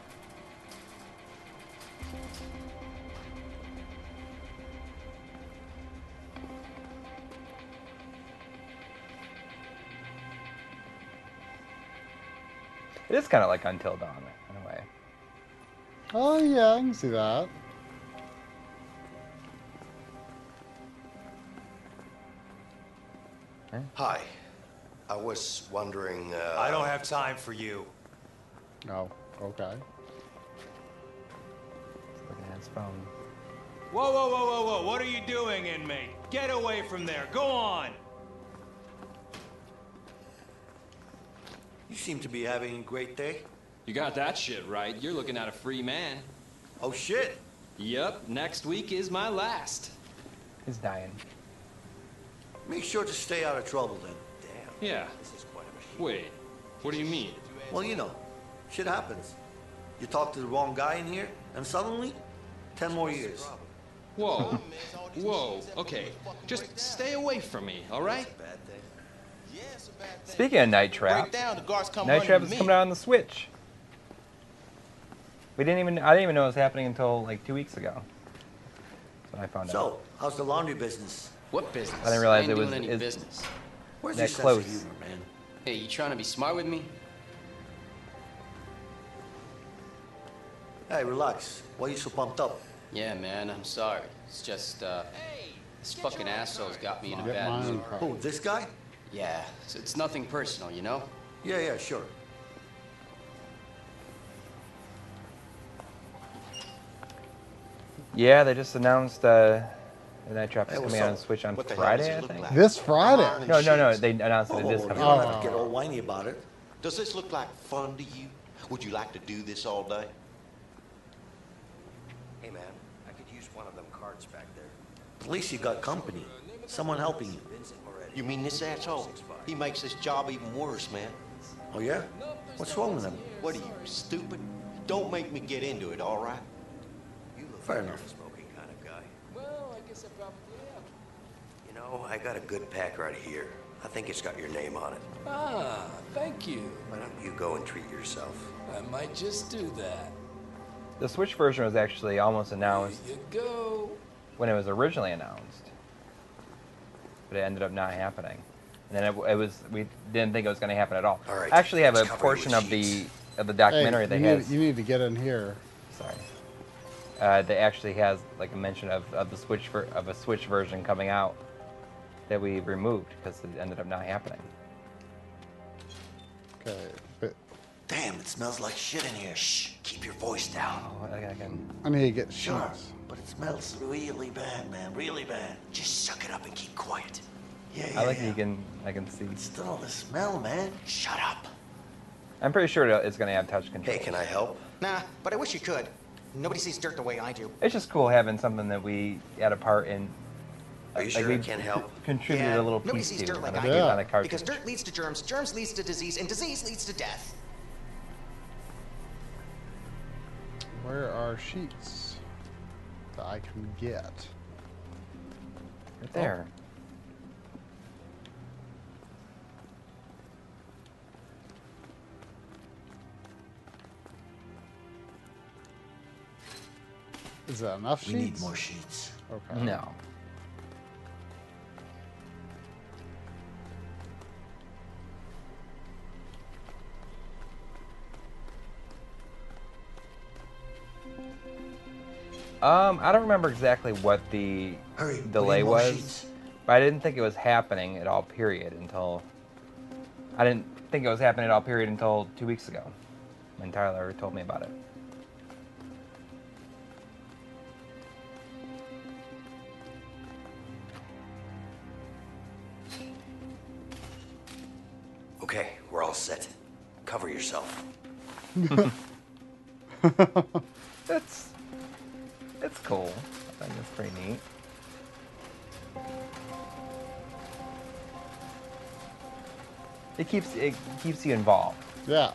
It is kind of like Until Dawn in a way. Oh yeah, I can see that. Hi. I was wondering, uh... I don't have time for you. Oh, okay. Looking at his phone. Whoa, whoa, whoa, whoa, whoa. What are you doing, inmate? Get away from there. Go on. You seem to be having a great day. You got that shit right. You're looking at a free man. Oh, shit. Yep, next week is my last. He's dying. Make sure to stay out of trouble then. Damn. Yeah. This is quite a machine. Wait, what do you mean? Well, you know, shit happens. You talk to the wrong guy in here, and suddenly, ten more years. Whoa. Whoa. Okay. Just stay away from me, all right? Speaking of Night Trap, Night Trap is coming out on the Switch. We didn't even, I didn't even know it was happening until like two weeks ago. That's when I found out. So, how's the laundry business? What business? I didn't realize ain't it was doing any is business. Where's that your sense close. of humor, man? Hey, you trying to be smart with me? Hey, relax. Why are you so pumped up? Yeah, man, I'm sorry. It's just, uh, this fucking asshole's got me in a Get bad mine. mood. Who, this guy? Yeah, it's, it's nothing personal, you know? Yeah, yeah, sure. Yeah, they just announced uh, the Night Trap is Hey, what's coming out on up? Switch on What the hell Friday, does it I look think. like? This Friday. No, no, no. They announced that Oh, it is you coming don't out. have to get all whiny about it. Does this look like fun to you? Would you like to do this all day? Hey, man. I could use one of them cards back there. At least you got company. Someone helping you. Vincent Moretti. You mean this asshole? He makes this job even worse, man. Oh, yeah? What's wrong with him? What are you, stupid? Don't make me get into it, all right? You look Fair like enough. you're a smoking kind of guy. Well, I guess I probably am. You know, I got a good pack right here. I think it's got your name on it. Ah, thank you. Why don't you go and treat yourself? I might just do that. The Switch version was actually almost announced Here you go. when it was originally announced, but it ended up not happening. And then it, it was we didn't think it was going to happen at all. All right, I actually have a let's cover portion you of with the sheets. of the documentary Hey, that you, has. need, you need to get in here. Sorry. Uh, that actually has like a mention of, of the Switch ver- of a Switch version coming out that we removed because it ended up not happening. Okay, but Damn, it smells like shit in here. Shh, keep your voice down. Oh, I, I can. I need to get Sure, sheets. but it smells really bad, man. Really bad. Just suck it up and keep quiet. Yeah, yeah, I like yeah. that you can. I can see. Still the smell, man. Shut up. I'm pretty sure it- it's going to have touch control. Hey, can I help? Nah, but I wish you could. Nobody sees dirt the way I do. It's just cool having something that we had a part in. Are you like sure we I can help? Contributed Yeah, a little nobody piece sees to dirt on like a- I do. on a cartridge. Because dirt leads to germs, germs leads to disease, and disease leads to death. Where are sheets that I can get? Right there. Is that enough We sheets? need more sheets. Okay. No. Um, I don't remember exactly what the Hurry, we delay need more was, sheets. but I didn't think it was happening at all. Period. Until I didn't think it was happening at all. Period. Until two weeks ago, when Tyler told me about it. Okay, we're all set. Cover yourself. That's it's cool. I think it's pretty neat. It keeps it keeps you involved. Yeah.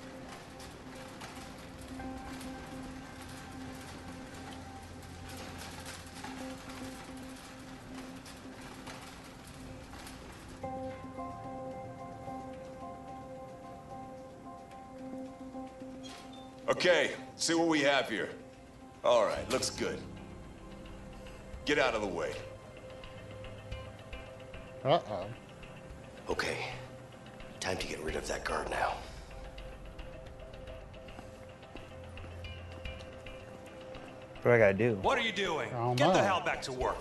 Okay, see what we have here. All right, looks good. Get out of the way. Uh-oh. Okay. Time to get rid of that guard now. What do I gotta do? What are you doing? Oh, Get the no. hell back to work.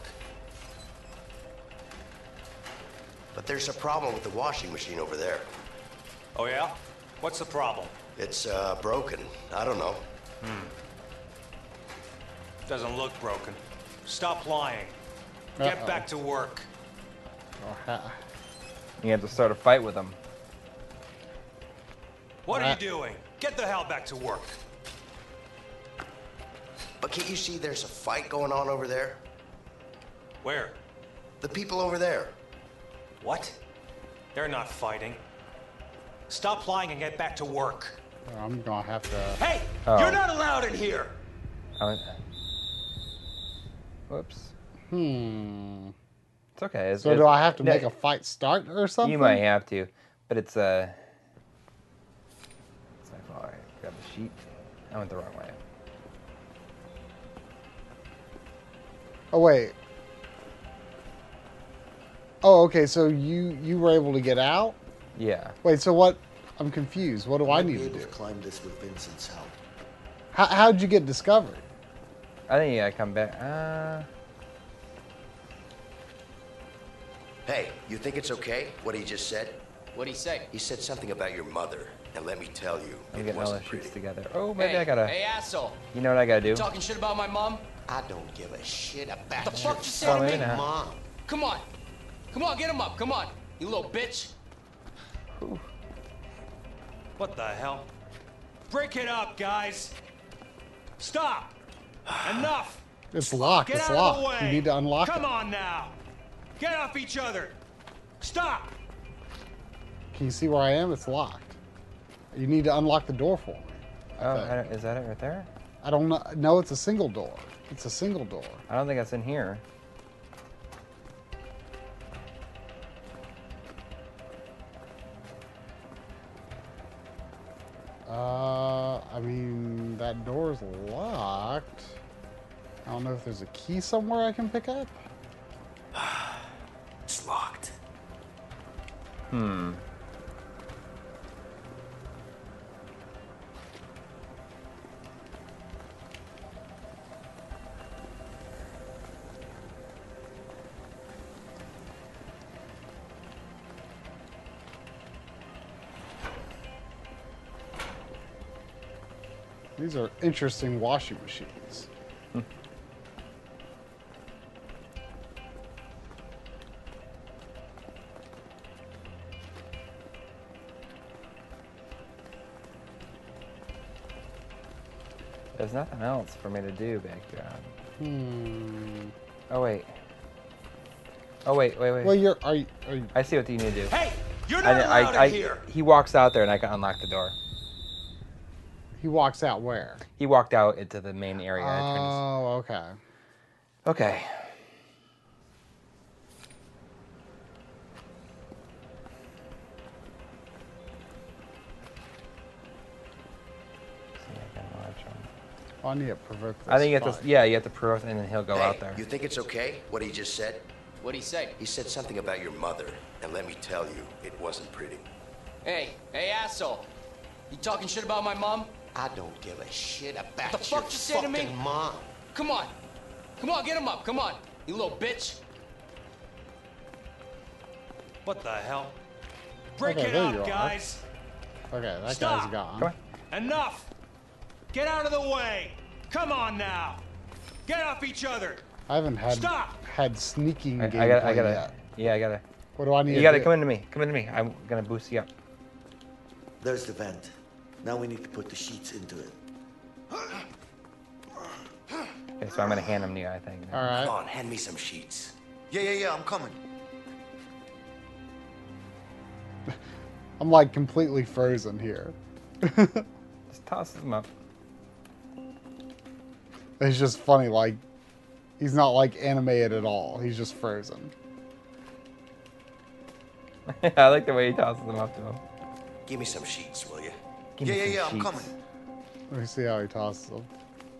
But there's a problem with the washing machine over there. Oh, yeah? What's the problem? It's, uh, broken. I don't know. Hmm. Doesn't look broken. Stop lying. Get Uh-oh. back to work. Oh, You have to start a fight with him. What are Uh. you doing? Get the hell back to work. But can't you see there's a fight going on over there? Where? The people over there. What? They're not fighting. Stop lying and get back to work. I'm gonna have to. Hey! Oh. You're not allowed in here! Oh. Whoops. Hmm. It's okay. It's, So it's, do I have to no, make a fight start or something? You might have to, but it's uh. It's my fault. All right, grab the sheet. I went the wrong way. Oh wait. Oh, okay. So you you were able to get out? Yeah. Wait. So what? I'm confused. What do I Might need be to able do? to climb this with Vincent's help. How how'd you get discovered? I think you gotta come back. Uh. Hey, you think it's okay, what he just said? What'd he say? He said something about your mother. And let me tell you, I'm it getting all the wasn't sheets pretty. together. Oh, maybe Hey, I gotta. hey, asshole. You know what I gotta do? You talking shit about my mom? I don't give a shit about The fuck your you say to Oh, me? maybe not. mom. Come on. Come on, get him up. Come on. You little bitch. What the hell? Break it up, guys. Stop. Enough. It's locked. Get It's out of the locked. way. You need to unlock Come it. on now. Get off each other. Stop. Can you see where I am? It's locked. You need to unlock the door for me. I Oh, think. I don't, is that it right there? I don't know. No, it's a single door. It's a single door. I don't think that's in here. Uh, I mean, that door's locked. I don't know if there's a key somewhere I can pick up. It's locked. Hmm. These are interesting washing machines. There's nothing else for me to do back there. Hmm. Oh wait. Oh wait, wait, wait. Well, you're are you, are you I see what you need to do. Hey, you're I, not I, allowed I, in here. He walks out there and I can unlock the door. He walks out where? He walked out into the main area. I turned Oh, okay. his- Okay. See, I can watch him. Oh, I need to provoke this I think you have fight. to, yeah, you have to prove, and then he'll go Hey, out there. you think it's okay, what he just said? What'd he say? He said something about your mother. And let me tell you, it wasn't pretty. Hey, hey, asshole. You talking shit about my mom? I don't give a shit about The your fuck you say to me? fucking mom. Come on. Come on, get him up. Come on. You little bitch. What the hell? Break Okay, it there you up, are. guys. Okay, that Stop. guy's gone. Come on. Enough. Get out of the way. Come on now. Get off each other. I haven't had Stop. had sneaking I, I gameplay gotta, I gotta, yet. yeah, I gotta. What do I need You to gotta do? come into me. Come into me. I'm gonna boost you up. There's the vent. Now we need to put the sheets into it. Okay, so I'm gonna hand them to you, I think. All right. Come on, hand me some sheets. Yeah, yeah, yeah, I'm coming. I'm like completely frozen here. Just toss them up. It's just funny, like, he's not like animated at all. He's just frozen. I like the way he tosses them up to him. Give me some sheets, will you? Give yeah, me yeah, some yeah, I'm sheets. coming. Let me see how he tosses them.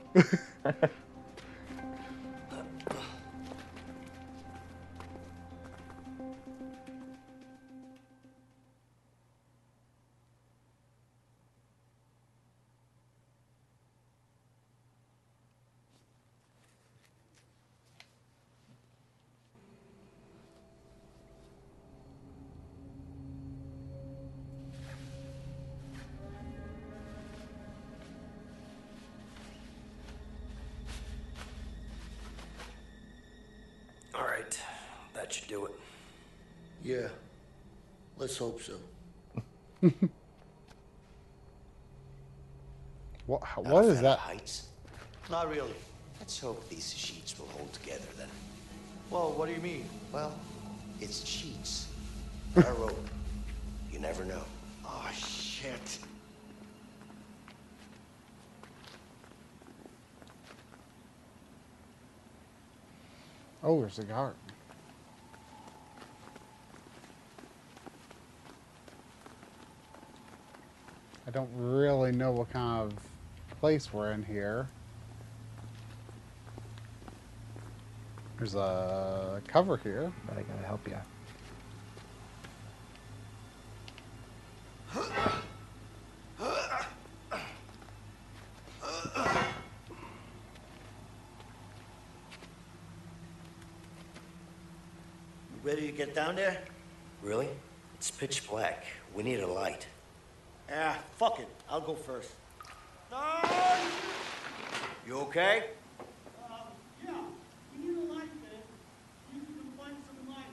All right, that should do it. Yeah. Let's hope so. What? Not What a is fan that? of heights? Not really. Let's hope these sheets will hold together then. Well, what do you mean? Well, it's sheets. Not a rope. You never know. Oh, shit. Oh, there's a garden. I don't really know what kind of place we're in here. There's a cover here. But I gotta help you. You ready to get down there? Really? It's pitch black. We need a light. Ah, fuck it. I'll go first. You okay? Yeah. We need a light, man. We can find some light.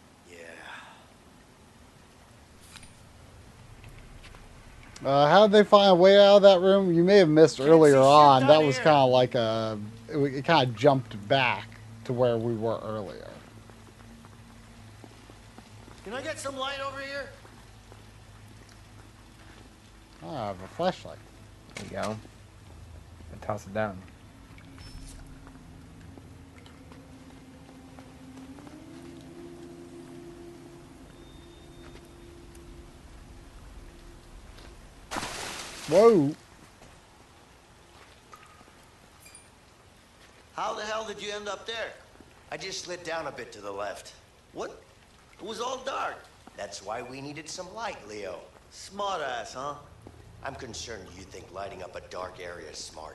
Yeah. Uh, how did they find a way out of that room? You may have missed earlier see shit on. down That was here. kind of like a. It, it kind of jumped back to where we were earlier. Can I get some light over here? Oh, I have a flashlight. There you go. And toss it down. Whoa! How the hell did you end up there? I just slid down a bit to the left. What? It was all dark. That's why we needed some light, Leo. Smart ass, huh? I'm concerned you think lighting up a dark area is smart.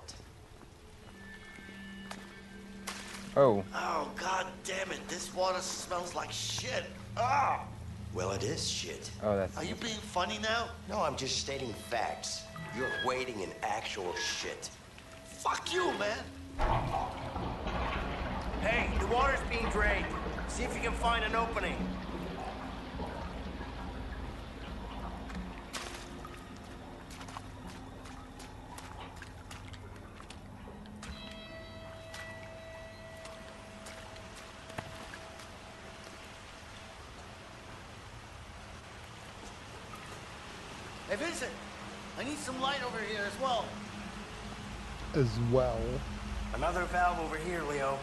Oh. Oh, god damn it. This water smells like shit. Ah! Well, it is shit. Oh, that's. Are you being funny now? No, I'm just stating facts. You're wading in actual shit. Fuck you, man. Hey, the water's being drained. See if you can find an opening. Hey, Vincent. I need some light over here as well. As well. Another valve over here, Leo.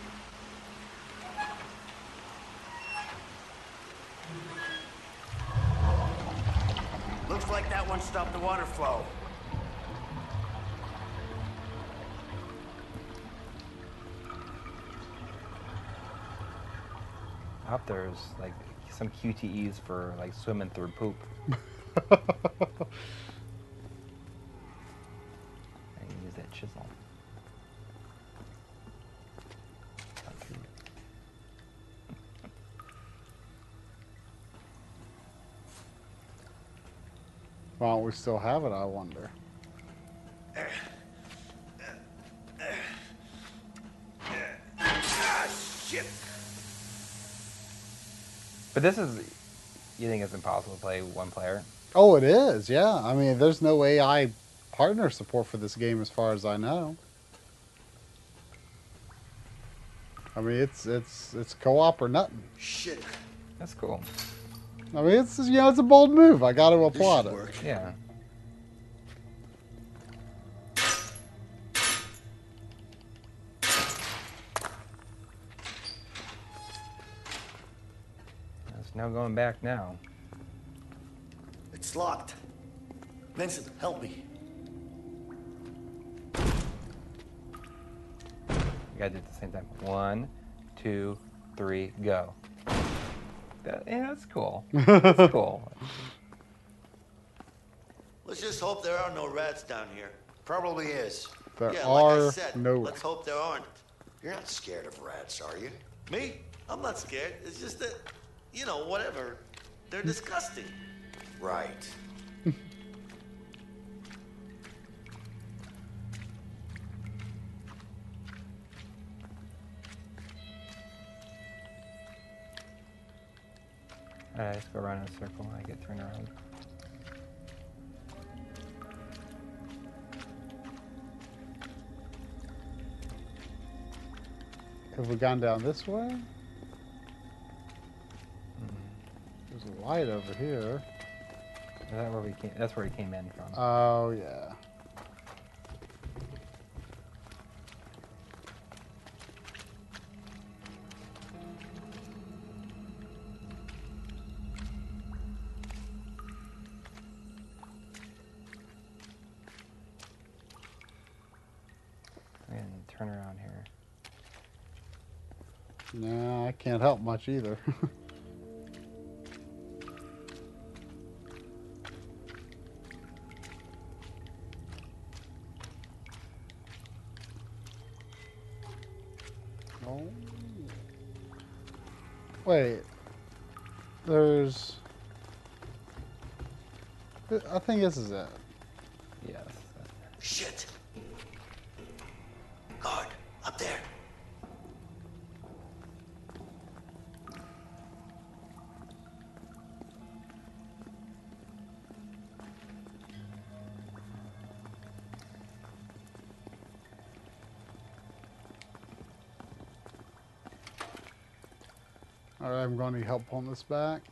Looks like that one stopped the water flow. I hope there's like some Q T Es for like swimming through poop. I can use that chisel. Why don't we still have it, I wonder? Ah, shit. But this is, you think it's impossible to play one player? Oh, it is, yeah. I mean, there's no A I partner support for this game as far as I know. I mean, it's it's it's co-op or nothing. Shit. That's cool. I mean, it's you know, it's a bold move. I got to applaud it. Work. Yeah. There's no going back now. It's locked. Vincent, help me. You gotta do it at the same time. One, two, three, go. That, yeah, that's cool. That's cool. Let's just hope there are no rats down here. Probably is. There yeah, are like I said, no. let's hope there aren't. You're not scared of rats, are you? Me? I'm not scared. It's just that, you know, whatever. They're disgusting. Right. Alright, let's go around in a circle. I get turned around. Have we gone down this way? Mm-hmm. There's a light over here. Is that where we came? That's where we came in from. Oh yeah. And turn around here. No, I can't help much either. Oh. Wait. There's... I think this is it. Yes. Shit. Guard, up there. Alright, I'm going to need help pulling this back.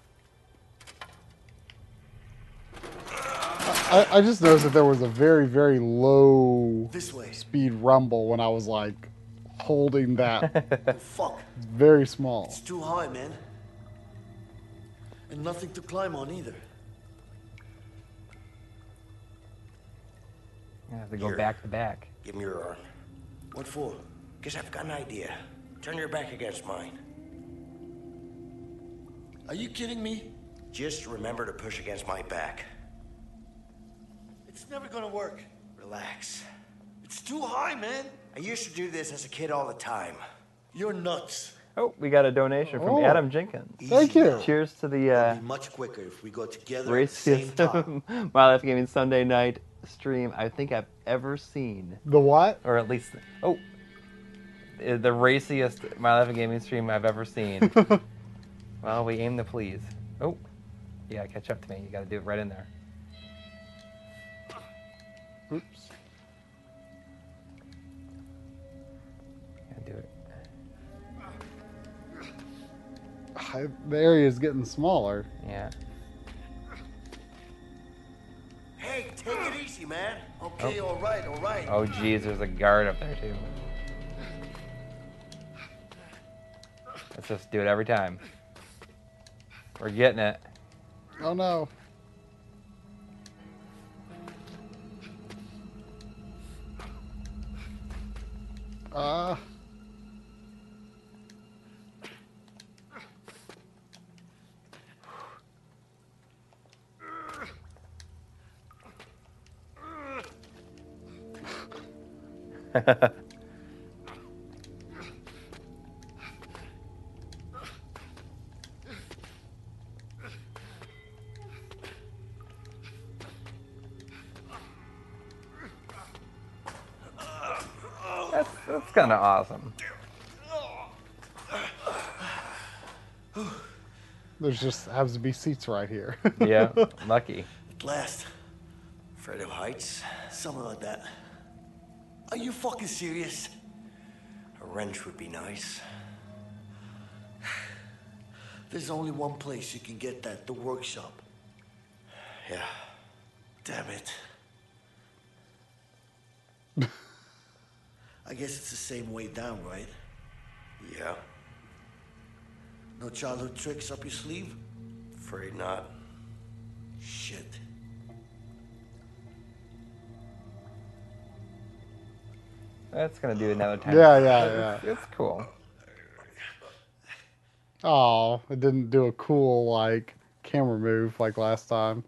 I, I just noticed that there was a very, very low This way. speed rumble when I was like holding that. Oh, fuck. Very small. It's too high, man. And nothing to climb on either. I have to go Here. back to back. Give me your arm. What for? Guess I've got an idea. Turn your back against mine. Are you kidding me? Just remember to push against my back. It's never gonna work. Relax. It's too high, man. I used to do this as a kid all the time. You're nuts. Oh, we got a donation from Oh. Adam Jenkins. Thank you. Cheers to the It'll uh, be much quicker if we go together at the same raciest time. My Life Gaming Sunday night stream I think I've ever seen. The what? Or at least, oh, the the raciest My Life Gaming stream I've ever seen. Well, we aim to please. Oh, yeah, catch up to me. You got to do it right in there. Oops. Gotta do it. I, the area is getting smaller. Yeah. Hey, take it easy, man. Okay, all right, all right. Oh, geez, there's a guard up there, too. Let's just do it every time. We're getting it. Oh no. Ah. Uh. That's, that's kind of awesome. There's just happens to be seats right here. Yeah, lucky. At last. Afraid of heights? Something like that. Are you fucking serious? A wrench would be nice. There's only one place you can get that, the workshop. Yeah. Damn it. I guess it's the same way down, right? Yeah. No childhood tricks up your sleeve? Afraid not. Shit. That's gonna do another time. Yeah, yeah, yeah. It's, it's cool. Oh, it didn't do a cool like camera move like last time.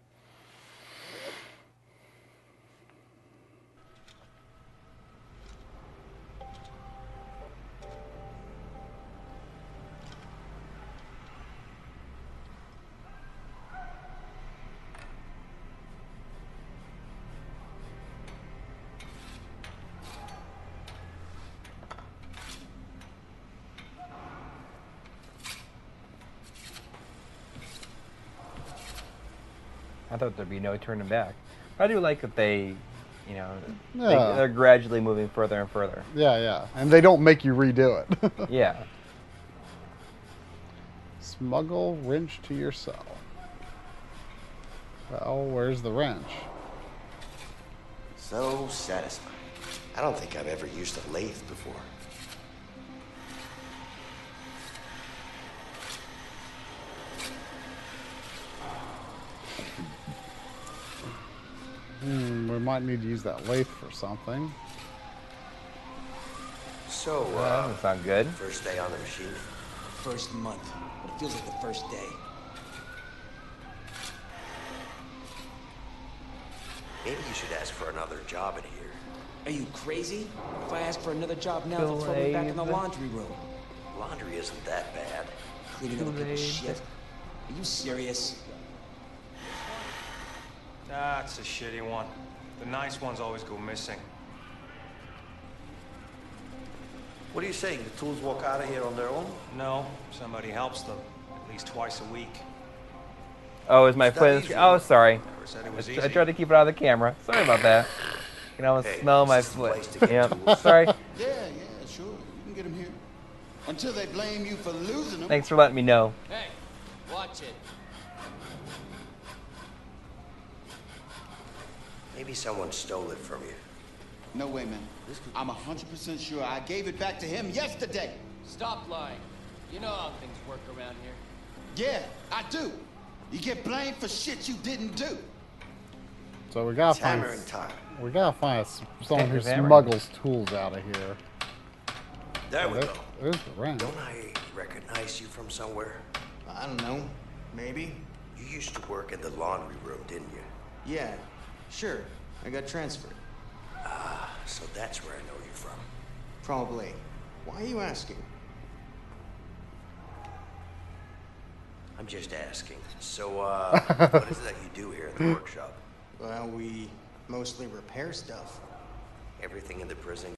I thought there'd be no turning back. I do like that they, you know, Yeah. they, they're gradually moving further and further. Yeah, yeah. And they don't make you redo it. Yeah. Smuggle wrench to your cell. Well, where's the wrench? So satisfying. I don't think I've ever used a lathe before. Hmm, we might need to use that lathe for something. So, Uh, uh, that doesn't sound good. first day on the machine. First month, but it feels like the first day. Maybe you should ask for another job in here. Are you crazy? If I ask for another job now, they'll throw me back in the Delayed. laundry room. Laundry isn't that bad. Cleaning other people's Delayed. shit. Are you serious? Nah, it's a shitty one. The nice ones always go missing. What are you saying? The tools walk out of here on their own? No, somebody helps them. At least twice a week. Oh, is my Is that foot? easy? Oh, sorry. Never said it I, was I easy. tried to keep it out of the camera. Sorry about that. You can almost Hey, smell my this is the foot. place to get Yeah. tools. Sorry. Yeah, yeah, sure. You can get him here. Until they blame you for losing him. Thanks for letting me know. Hey, watch it. Maybe someone stole it from you. No way, man. I'm one hundred percent sure I gave it back to him yesterday. Stop lying. You know how things work around here. Yeah, I do. You get blamed for shit you didn't do. So we gotta It's find hammering time. we gotta find s- someone who It's hammering. smuggles tools out of here. There we There- go. There's the wrench. Don't I recognize you from somewhere? I don't know. Maybe. You used to work in the laundry room, didn't you? Yeah, sure. I got transferred. Ah, so that's where I know you from. Probably. Why are you asking? I'm just asking. So, uh, what is it that you do here at the workshop? Well, we mostly repair stuff. Everything in the prison